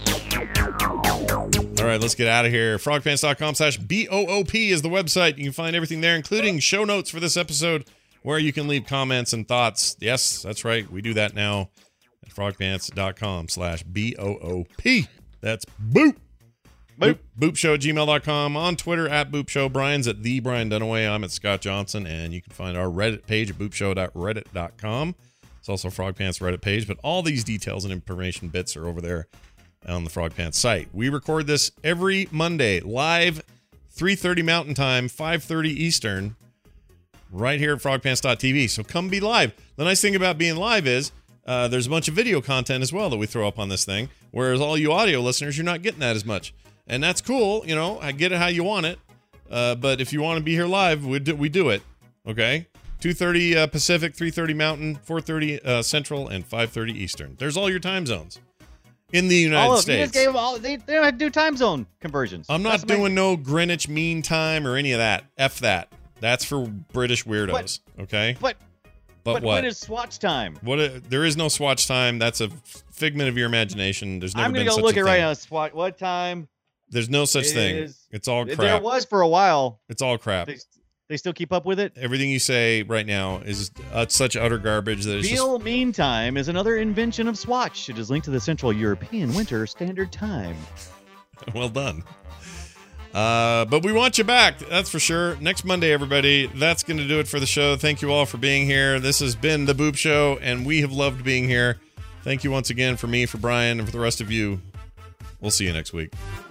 All right, let's get out of here. frogpants dot com slash B O O P is the website. You can find everything there, including show notes for this episode, where you can leave comments and thoughts. Yes, that's right. We do that now at frogpants dot com slash B O O P. That's boop. Boop. Boopshow at gmail dot com. On Twitter at Boopshow. Brian's at the Brian Dunaway. I'm at Scott Johnson. And you can find our Reddit page at boopshow dot reddit dot com. It's also Frogpants Reddit page. But all these details and information bits are over there on the Frogpants site. We record this every Monday, live, three thirty Mountain Time, five thirty Eastern, right here at frogpants dot t v. So come be live. The nice thing about being live is uh, there's a bunch of video content as well that we throw up on this thing, whereas all you audio listeners, you're not getting that as much. And that's cool. You know, I get it how you want it. Uh, but if you want to be here live, we do, we do it. Okay? two thirty uh, Pacific, three thirty Mountain, four thirty uh, Central, and five thirty Eastern. There's all your time zones in the United All of, you States. just gave them all, they, they don't have to do time zone conversions. I'm not That's doing amazing. no Greenwich Mean Time or any of that. F that. That's for British weirdos. Okay? But, But, but what? when is Swatch time? What? A, there is no Swatch time. That's a figment of your imagination. There's never I'm been gonna go such look a it thing. right now. Swatch. What time? There's no such It thing. is- It's all There crap. was for a while. It's all crap. They, they still keep up with it. Everything you say right now is uh, such utter garbage that it's Beal Mean Time is another invention of Swatch. It is linked to the Central European Winter Standard Time. just well done. Uh, but we want you back. That's for sure. Next Monday, everybody. That's going to do it for the show. Thank you all for being here. This has been the Boop Show, and we have loved being here. Thank you once again for me, for Brian, and for the rest of you. We'll see you next week.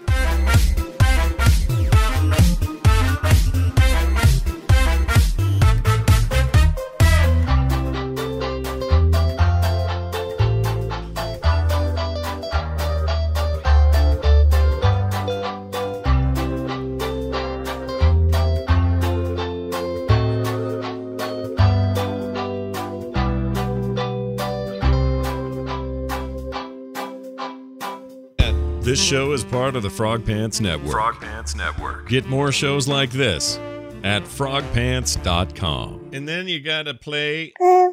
This show is part of the Frog Pants Network. Frog Pants Network. Get more shows like this at frog pants dot com. And then you got to play